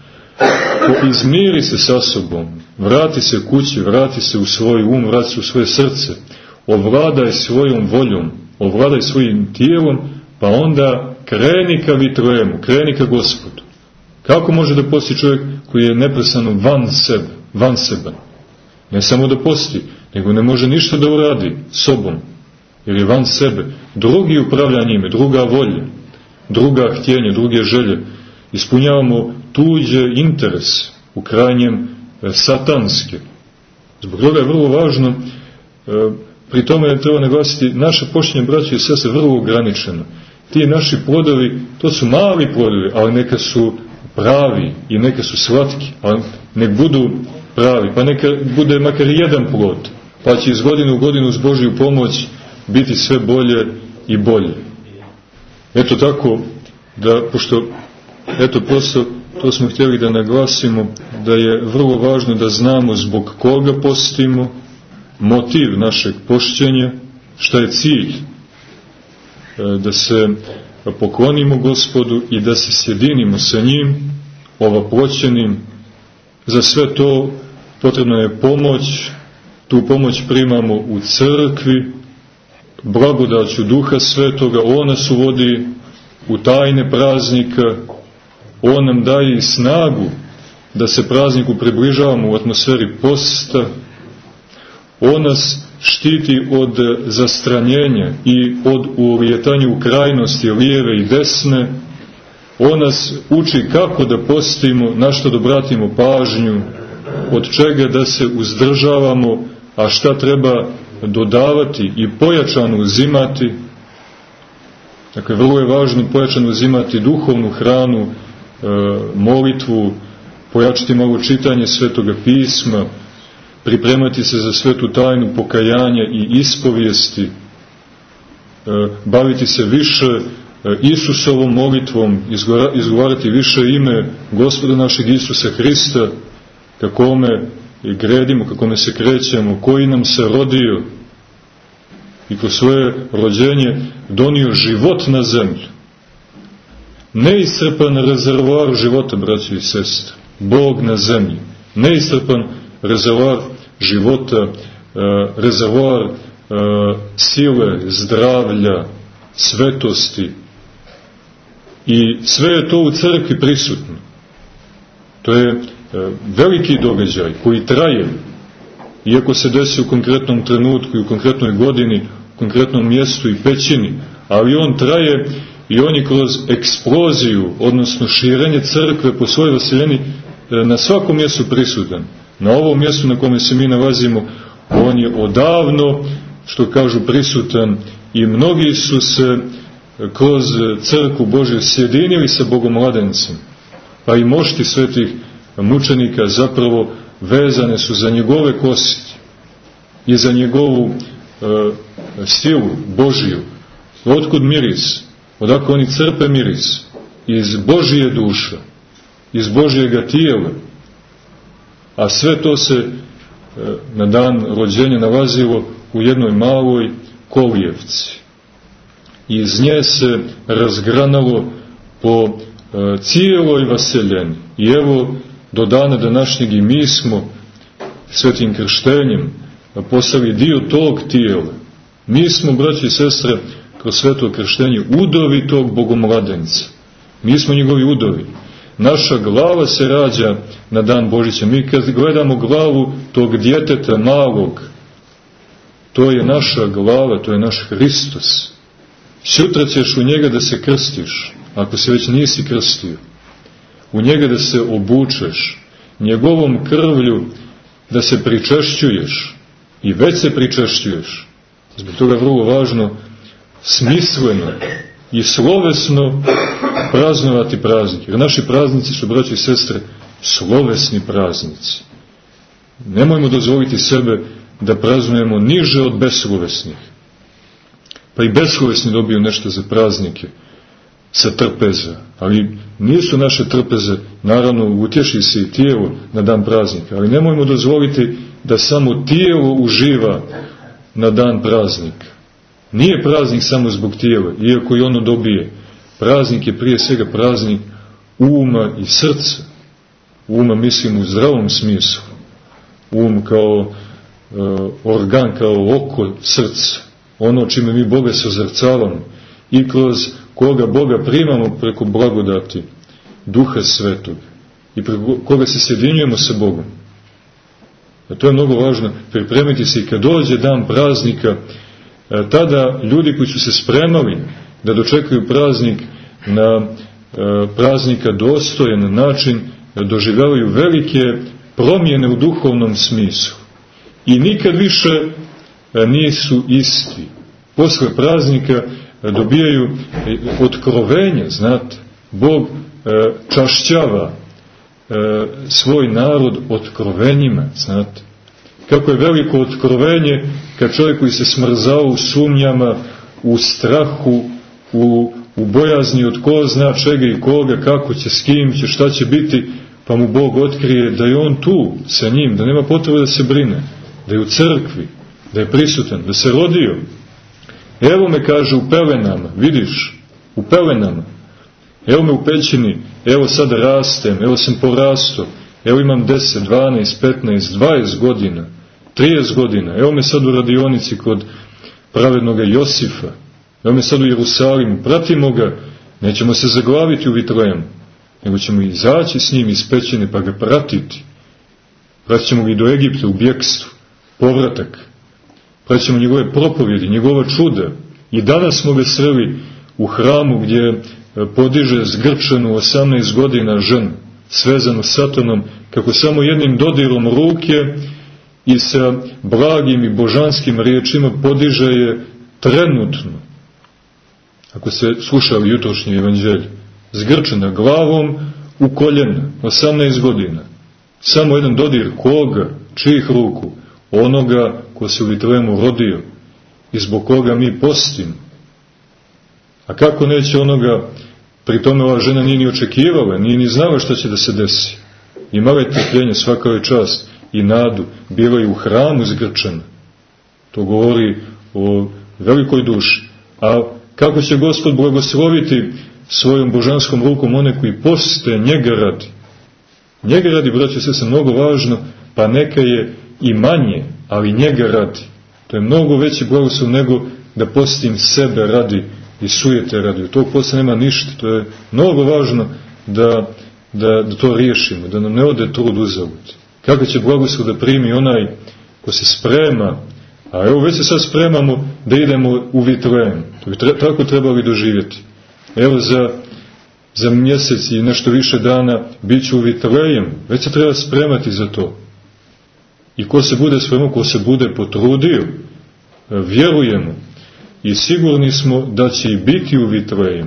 izmiri se sa sobom, vrati se kući, vrati se u svoj um, vrati se u svoje srce, ovladaj svojom voljom, ovladaj svojim tijelom, pa onda kreni ka Vitlehemu, kreni ka Gospodu. Kako može da posti čovjek koji je neprestano van sebe, van seban? Ne samo da posti, nego ne može ništa da uradi sobom, jer je van sebe. Drugi upravlja njime, druga volja, druga htjenja, druge želje. Ispunjavamo tuđe interese, u krajnjem satanske. Zbog toga je vrlo važno, pri tome treba naglasiti, naše poštenje, braće i sestre, vrlo ograničeno. Ti naši plodovi, to su mali plodovi, ali neka su pravi i neka su slatki, ali nek budu pravi, pa neka bude makar jedan plod, pa će iz godine u godinu s Božju pomoć biti sve bolje i bolje. Eto tako, da, pošto, eto prosto, to smo htjeli da naglasimo, da je vrlo važno da znamo zbog koga postimo, motiv našeg pošćenja, šta je cilj, da se poklonimo Gospodu i da se sjedinimo sa njim, ovaploćenim. Za sve to potrebna je pomoć, tu pomoć primamo u crkvi, blagodaću Duha Svetoga, on nas uvodi u tajne praznika, on nam daje i snagu da se prazniku približavamo u atmosferi posta, on nas štiti od zastranjenja i od ulijetanja u krajnosti lijeve i desne, on nas uči kako da postimo, na što da obratimo pažnju, od čega da se uzdržavamo, a šta treba dodavati i pojačano uzimati. Dakle, vrlo je važno pojačano uzimati duhovnu hranu, molitvu, pojačati malo čitanje Svetoga pisma, pripremati se za svetu tajnu pokajanja i ispovijesti, baviti se više Isusovom molitvom, izgovarati više ime Gospoda našeg Isusa Hrista, kakome gredimo, kakome se krećemo, koji nam se rodio i kroz svoje rođenje donio život na zemlju. Neiscrpan rezervoar života, braći i sestre, Bog na zemlji. Neiscrpan rezervoar života, rezervoar sile, zdravlja, svetosti. I sve je to u crkvi prisutno. To je veliki događaj koji traje, iako se desi u konkretnom trenutku i u konkretnoj godini, u konkretnom mjestu i pećini, ali on traje i on je kroz eksploziju, odnosno širenje crkve po svojoj vaseljeni na svakom mjestu prisutan. Na ovom mjestu na kome se mi nalazimo, on je odavno što kažu, prisutan i mnogi su se kroz crkvu Božju sjedinili sa Bogomladencem, pa i mošti svetih mučenika zapravo vezane su za njegove kosti i za njegovu e, silu Božju. Otkud miris? Odakle oni crpe miris? Iz Božije duše, iz Božjega tijela. A sve to se e, na dan rođenja nalazilo u jednoj maloj kolijevci. Iz nje se razgranalo po e, cijeloj vaseljeni. I evo, do dana današnjeg i mi smo svetim krštenjem postali dio tog tijela. Mi smo, braći i sestre, kroz sveto krštenje udovi tog Bogomladenca. Mi smo njegovi udovi. Naša glava se rađa na dan Božića. Mi kad gledamo glavu tog djeteta malog, to je naša glava, to je naš Hristos. Sutra ćeš u njega da se krstiš, ako se već nisi krstio. U njega da se obučeš, njegovom krvlju da se pričešćuješ i već se pričešćuješ. Zbog toga je vrlo važno smisleno i slovesno praznovati praznike. Jer naši praznici su, braći i sestre, slovesni praznici. Nemojmo dozvoliti sebe da praznujemo niže od beslovesnih. Pa i beslovesni dobiju nešto za praznike sa trpeza, ali nisu naše trpeze, naravno utješi se i tijelo na dan praznika, ali nemojmo dozvoliti da samo tijelo uživa na dan praznika. Nije praznik samo zbog tijela, iako i ono dobije. Praznik je prije svega praznik uma i srca. Uma mislim u zdravom smislu. Um kao e, organ, kao oko srca. Ono čime mi Boga sozrcavamo i kroz koga Boga primamo preko blagodati Duha Svetog i preko koga se sjedinjujemo sa Bogom. A to je mnogo važno pripremiti se i kad dođe dan praznika, tada ljudi koji su se spremali da dočekaju praznik na praznika dostojan način, doživljavaju velike promjene u duhovnom smislu. I nikad više nisu isti. Posle praznika dobijaju otkrovenje, znate. Bog čašćava svoj narod otkrovenjima, znate. Kako je veliko otkrovenje kad čovjek koji se smrzao u sumnjama, u strahu, u, u bojazni od ko zna čega i koga, kako će, s kim će, šta će biti, pa mu Bog otkrije da je on tu sa njim, da nema potrebe da se brine, da je u crkvi, da je prisutan, da se rodio. Evo me, kaže, u pelenama, vidiš, u pelenama, evo me u pećini, evo sad rastem, evo sam porastao, evo imam deset, dvanaest, petnaest, dvadeset godina, trideset godina, evo me sad u radionici kod pravednoga Josifa, evo me sad u Jerusalimu, pratimo ga, nećemo se zaglaviti u Vitlejemu, nego ćemo izaći s njim iz pećine pa ga pratiti. Pratit ćemo ga i do Egipta u bjekstvu, povratak. Pratit ćemo njegove propovjedi, njegova čuda. I danas smo ga sreli u hramu gdje podiže zgrčenu osamnaest godina ženu, svezanu satanom, kako samo jednim dodirom ruke i sa blagim i božanskim riječima podiže je trenutno. Ako ste slušali jutrošnje evanđelje, zgrčena glavom u koljena, osamnaest godina. Samo jedan dodir koga, čijih ruku? Onoga ko se u Vitlejemu rodio i zbog koga mi postimo. A kako neće onoga, pri tome ova žena nije ni očekivala, nije ni znala šta će da se desi. Imala je trpljenje, svaka je čast i nadu, bila je u hramu zgrčena. To govori o velikoj duši. A kako će Gospod blagosloviti svojom božanskom rukom one koji poste njega radi? Njega radi, braće, sve se mnogo važno, pa neka je i manje, ali njega radi. To je mnogo veći blagoslov nego da postim sebe radi i sujete radi. Od tog posla nema ništa. To je mnogo važno da, da, da to riješimo, da nam ne ode trud uzalud. Kako će blagoslov da primi onaj ko se sprema, a evo već se sad spremamo da idemo u Vitlejem. To bi tre, tako trebali doživjeti. Evo za, za mjesec i nešto više dana bit ću u Vitlejem. Već se treba spremati za to. I ko se bude spremao, ko se bude potrudio, vjerujemo i sigurni smo da će i biti u Vitlejemu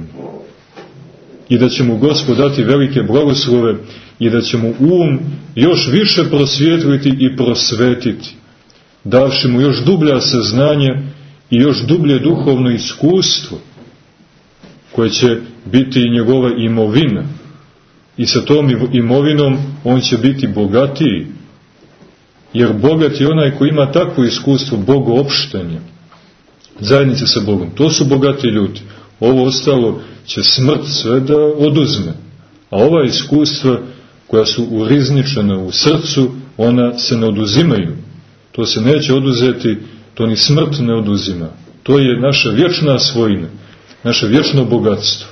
i da će mu Gospod dati velike blagoslove i da će mu um još više prosvjetliti i prosvetiti, davši mu još dublja saznanja i još dublje duhovno iskustvo, koje će biti i njegova imovina. I sa tom imovinom on će biti bogatiji, jer bogat je onaj koji ima takvo iskustvo bogoopštenja, zajednice sa Bogom. To su bogati ljudi. Ovo ostalo će smrt sve da oduzme. A ova iskustva koja su urizničena u srcu, ona se ne oduzimaju. To se neće oduzeti, to ni smrt ne oduzima. To je naša vječna svojina, naše vječno bogatstvo.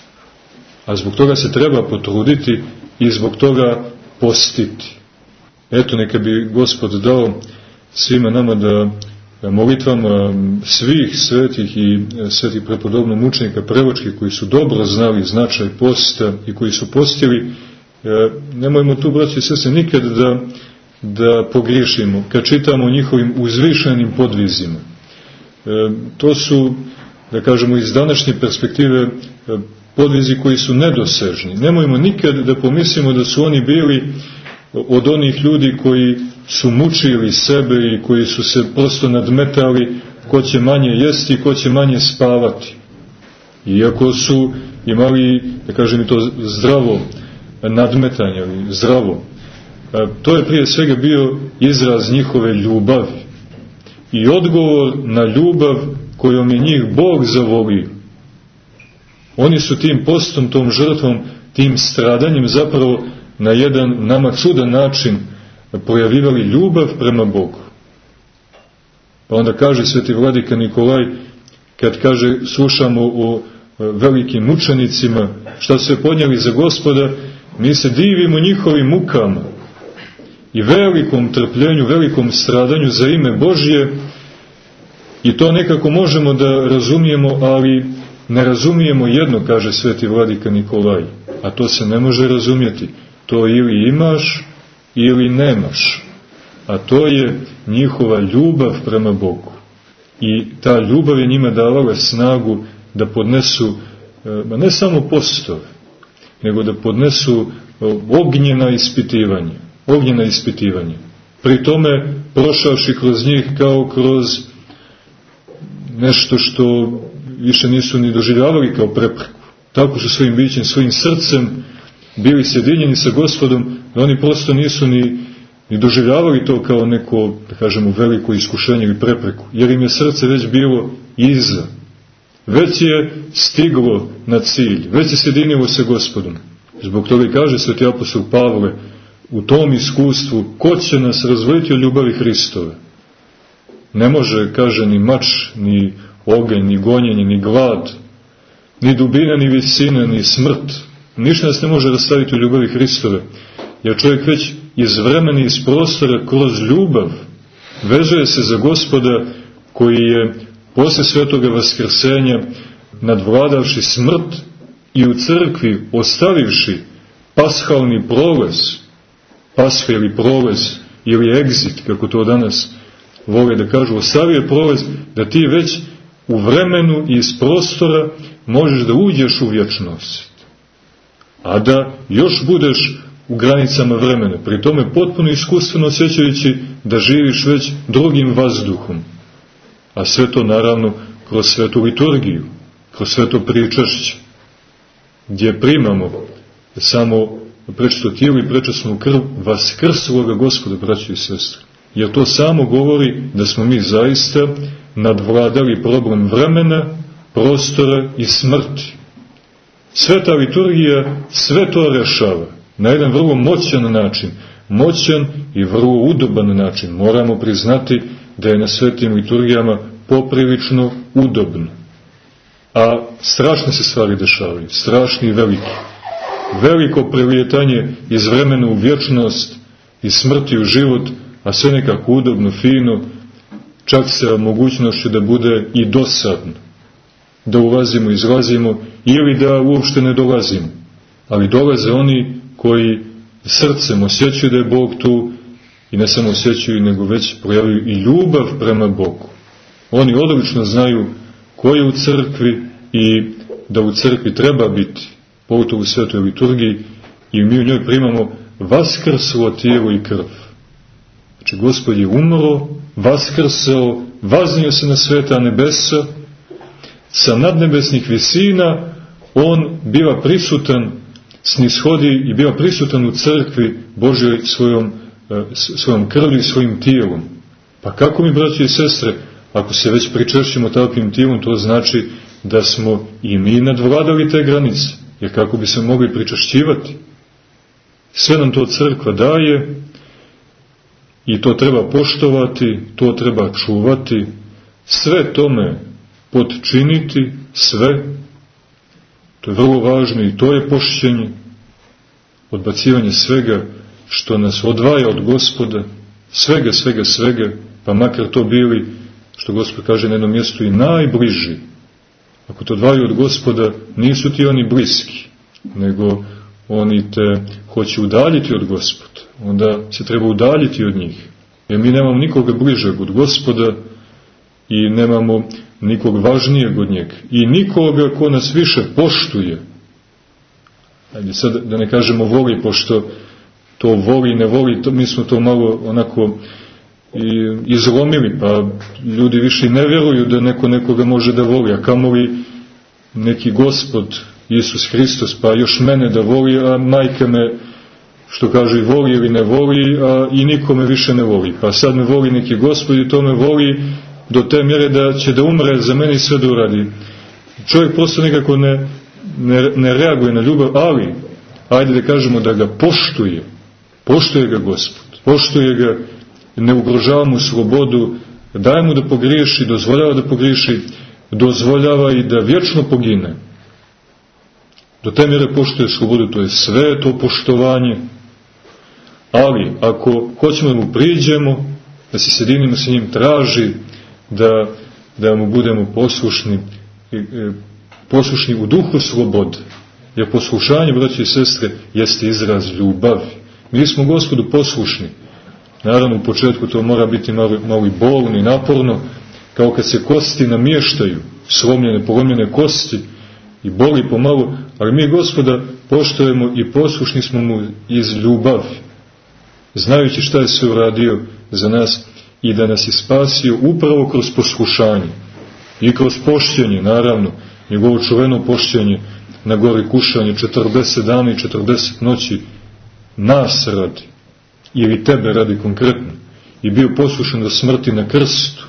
A zbog toga se treba potruditi i zbog toga postiti. Eto, neka bi Gospod dao svima nama da molitvama svih svetih i svetih prepodobno mučenika prevočkih koji su dobro znali značaj posta i koji su postili, nemojmo tu, braći i sestre, nikad da, da pogriješimo kad čitamo o njihovim uzvišenim podvizima. To su, da kažemo, iz današnje perspektive podvizi koji su nedosežni. Nemojmo nikad da pomislimo da su oni bili od onih ljudi koji su mučili sebe i koji su se prosto nadmetali ko će manje jesti i ko će manje spavati. Iako su imali, da kažem, i to zdravo nadmetanje, zdravo. To je prije svega bio izraz njihove ljubavi i odgovor na ljubav kojom je njih Bog zavolio. Oni su tim postom, tom žrtvom, tim stradanjem zapravo na jedan nama čudan način projavivali ljubav prema Bogu. Pa onda kaže sveti vladika Nikolaj, kad kaže slušamo o velikim mučenicima, šta su se podnijeli za Gospoda, mi se divimo njihovim mukama i velikom trpljenju, velikom stradanju za ime Božje, i to nekako možemo da razumijemo, ali ne razumijemo jedno, kaže sveti vladika Nikolaj, a to se ne može razumjeti. To ili imaš ili nemaš, a to je njihova ljubav prema Bogu. I ta ljubav je njima davala snagu da podnesu, ne samo postove, nego da podnesu ognjena ispitivanja, ognjena ispitivanja. Pri tome prošavši kroz njih kao kroz nešto što više nisu ni doživljavali kao prepreku. Tako su svojim bićem, svojim srcem bili sjedinjeni sa Gospodom, da oni prosto nisu ni, ni doživljavali to kao neko, da kažemo, veliko iskušenje ili prepreku, jer im je srce već bilo iza. Već je stiglo na cilj, već je sjedinilo sa Gospodom. Zbog toga i kaže sveti apostol Pavle, u tom iskustvu, ko će nas razdvojiti od ljubavi Hristove? Ne može, kaže, ni mač, ni oganj, ni gonjenje, ni glad, ni dubina, ni visina, ni smrt. Ništa nas ne može rastaviti u ljubavi Hristove, jer čovjek već iz vremena i iz prostora kroz ljubav vezuje se za Gospoda koji je posle svetoga vaskrsenja nadvladavši smrt i u crkvi ostavivši pashalni prolaz, pasha ili prolaz ili egzit, kako to danas vole da kažu, ostavio prolaz da ti već u vremenu i iz prostora možeš da uđeš u vječnost, a da još budeš u granicama vremena, pri tome potpuno iskustveno osjećajući da živiš već drugim vazduhom, a sve to naravno kroz svetu liturgiju, kroz sveto pričašće, gdje primamo samo prečito tijelo i prečasnu krv vaskrslog Gospoda, braći i sestre. Jer to samo govori da smo mi zaista nadvladali problem vremena, prostora i smrti. Sveta liturgija sve to rešava na jedan vrlo moćan način, moćan i vrlo udoban način. Moramo priznati da je na svetim liturgijama poprilično udobno. A strašne se stvari dešavaju, strašni i veliki. Veliko prelijetanje iz vremena u vječnost i smrti u život, a sve nekako udobno, fino, čak sa mogućnošću da bude i dosadno. Da ulazimo, izlazimo ili da uopšte ne dolazimo. Ali dolaze oni koji srcem osjećaju da je Bog tu i ne samo osjećaju, nego već projavaju i ljubav prema Bogu. Oni odlično znaju ko je u crkvi i da u crkvi treba biti, pogotovo u svetoj liturgiji, i mi u njoj primamo vaskrslo tijelo i krv. Znači, Gospod je umro, vaskrsao, vaznio se na sveta nebesa, sa nadnebesnih visina on biva prisutan, snishodi i biva prisutan u crkvi Božjoj svojom, svojom krvlju i svojim tijelom. Pa kako mi, braći i sestre, ako se već pričešćimo takvim tijelom, to znači da smo i mi nadvladali te granice, jer kako bi se mogli pričešćivati? Sve nam to crkva daje i to treba poštovati, to treba čuvati, sve tome potčiniti, sve. To je vrlo važno i to je pošćenje, odbacivanje svega što nas odvaja od Gospoda, svega, svega, svega, pa makar to bili, što Gospod kaže na jednom mjestu, i najbliži. Ako te odvaju od Gospoda, nisu ti oni bliski, nego oni te hoće udaljiti od Gospoda. Onda se treba udaljiti od njih. Jer mi nemamo nikoga bližeg od Gospoda i nemamo nikog važnijeg od njega. I nikoga ko nas više poštuje. Ajde sad da ne kažemo voli, pošto to voli, ne voli, to, mi smo to malo onako i izlomili, pa ljudi više ne vjeruju da neko nekoga može da voli, a kamoli neki Gospod Isus Hristos, pa još mene da voli, a majka me, što kaže, voli ili ne voli, a i nikome više ne voli. Pa sad me voli neki Gospod i to me voli do te mjere da će da umre za mene i sve da uradi. Čovjek prosto nekako ne, ne, ne reaguje na ljubav, ali ajde da kažemo da ga poštuje. Poštuje ga Gospod, poštuje ga, ne ugrožava mu slobodu, daje mu da pogriješi, dozvoljava da pogriješi, dozvoljava i da vječno pogine. Do te mjere poštuje slobodu, to je sve to poštovanje. Ali ako hoćemo da mu priđemo, da se sjedinimo sa njim, traži da, da mu budemo poslušni, poslušni u duhu slobode. Jer poslušanje, braći i sestre, jeste izraz ljubavi. Mi smo Gospodu poslušni. Naravno, u početku to mora biti malo, malo i bolno i naporno, kao kad se kosti namještaju, slomljene, polomljene kosti, i boli pomalo, ali mi Gospoda poštujemo i poslušni smo mu iz ljubavi, znajući šta je sve uradio za nas i da nas je spasio upravo kroz poslušanje i kroz pošćenje, naravno, njegovo čuveno pošćenje na gori kušanje četrdeset dana i četrdeset noći nas radi, ili tebe radi konkretno, i bio poslušan do smrti na krstu.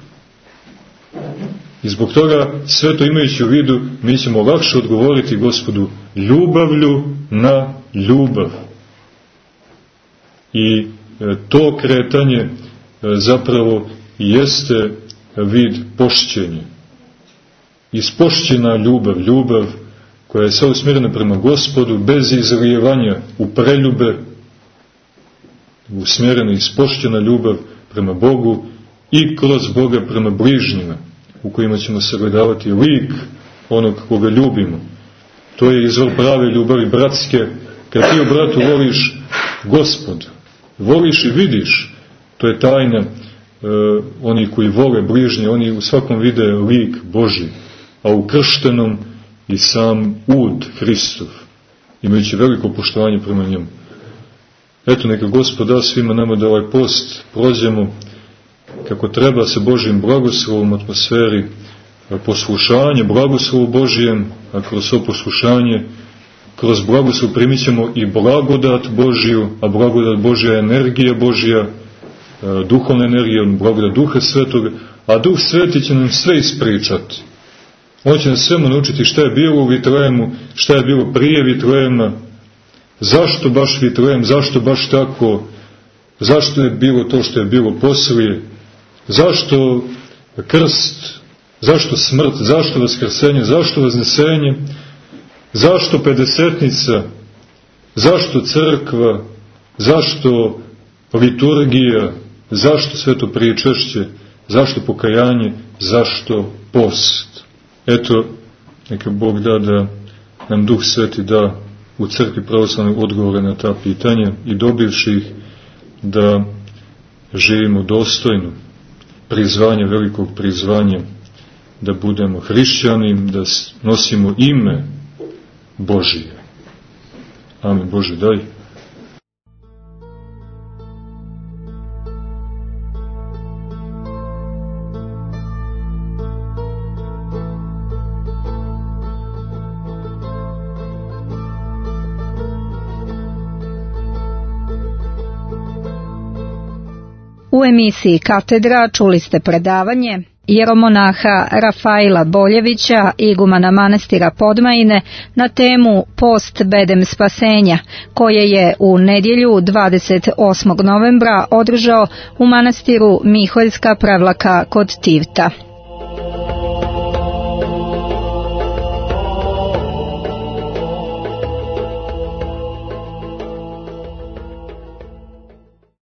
I zbog toga, sve to imajući u vidu, mi ćemo lakše odgovoriti Gospodu ljubavlju na ljubav. I to kretanje zapravo jeste vid pošćenja. Ispošćena ljubav, ljubav koja je sve usmjerena prema Gospodu, bez izlijevanja u preljube, usmjerena i ispošćena ljubav prema Bogu i kroz Boga prema bližnjima, u kojima ćemo sagledavati lik onog koga ljubimo. To je izvor prave ljubavi bratske, kad ti u bratu voliš Gospoda, voliš i vidiš, to je tajna e, oni koji vole bližnje, oni u svakom vide lik Božji, a u krštenom i sam ud Hristov, imajući veliko poštovanje prema njemu. Eto, neka Gospod da svima nama da ovaj post prođemo kako treba, sa Božjim blagoslovom, atmosferi poslušanje, blagoslovu Božjem, a kroz ovo poslušanje, kroz blagoslov primit ćemo i blagodat Božju, a blagodat Božja je energija Božja, duhovna energija, blagodat Duha Svetoga, a Duh Sveti će nam sve ispričati. On će nas svemu naučiti šta je bilo u Vitlejemu, šta je bilo prije Vitlejema, zašto baš Vitlejem, zašto baš tako, zašto je bilo to što je bilo poslije, zašto krst, zašto smrt, zašto vaskrsenje, zašto vaznesenje, zašto pedesetnica, zašto crkva, zašto liturgija, zašto sveto pričešće, zašto pokajanje, zašto post. Eto, neka Bog da da nam Duh Sveti da u crkvi pravoslavne odgovore na ta pitanja i dobivši ih da živimo dostojno prizvanje, velikog prizvanja, da budemo hrišćani, da nosimo ime Božije. Amin. Bože, daj. U emisiji Katedra čuli ste predavanje jeromonaha Rafaila Boljevića, igumana manastira Podmajine, na temu Post bedem spasenja, koje je u nedjelju dvadeset osmog novembra održao u manastiru Miholjska Prevlaka kod Tivta.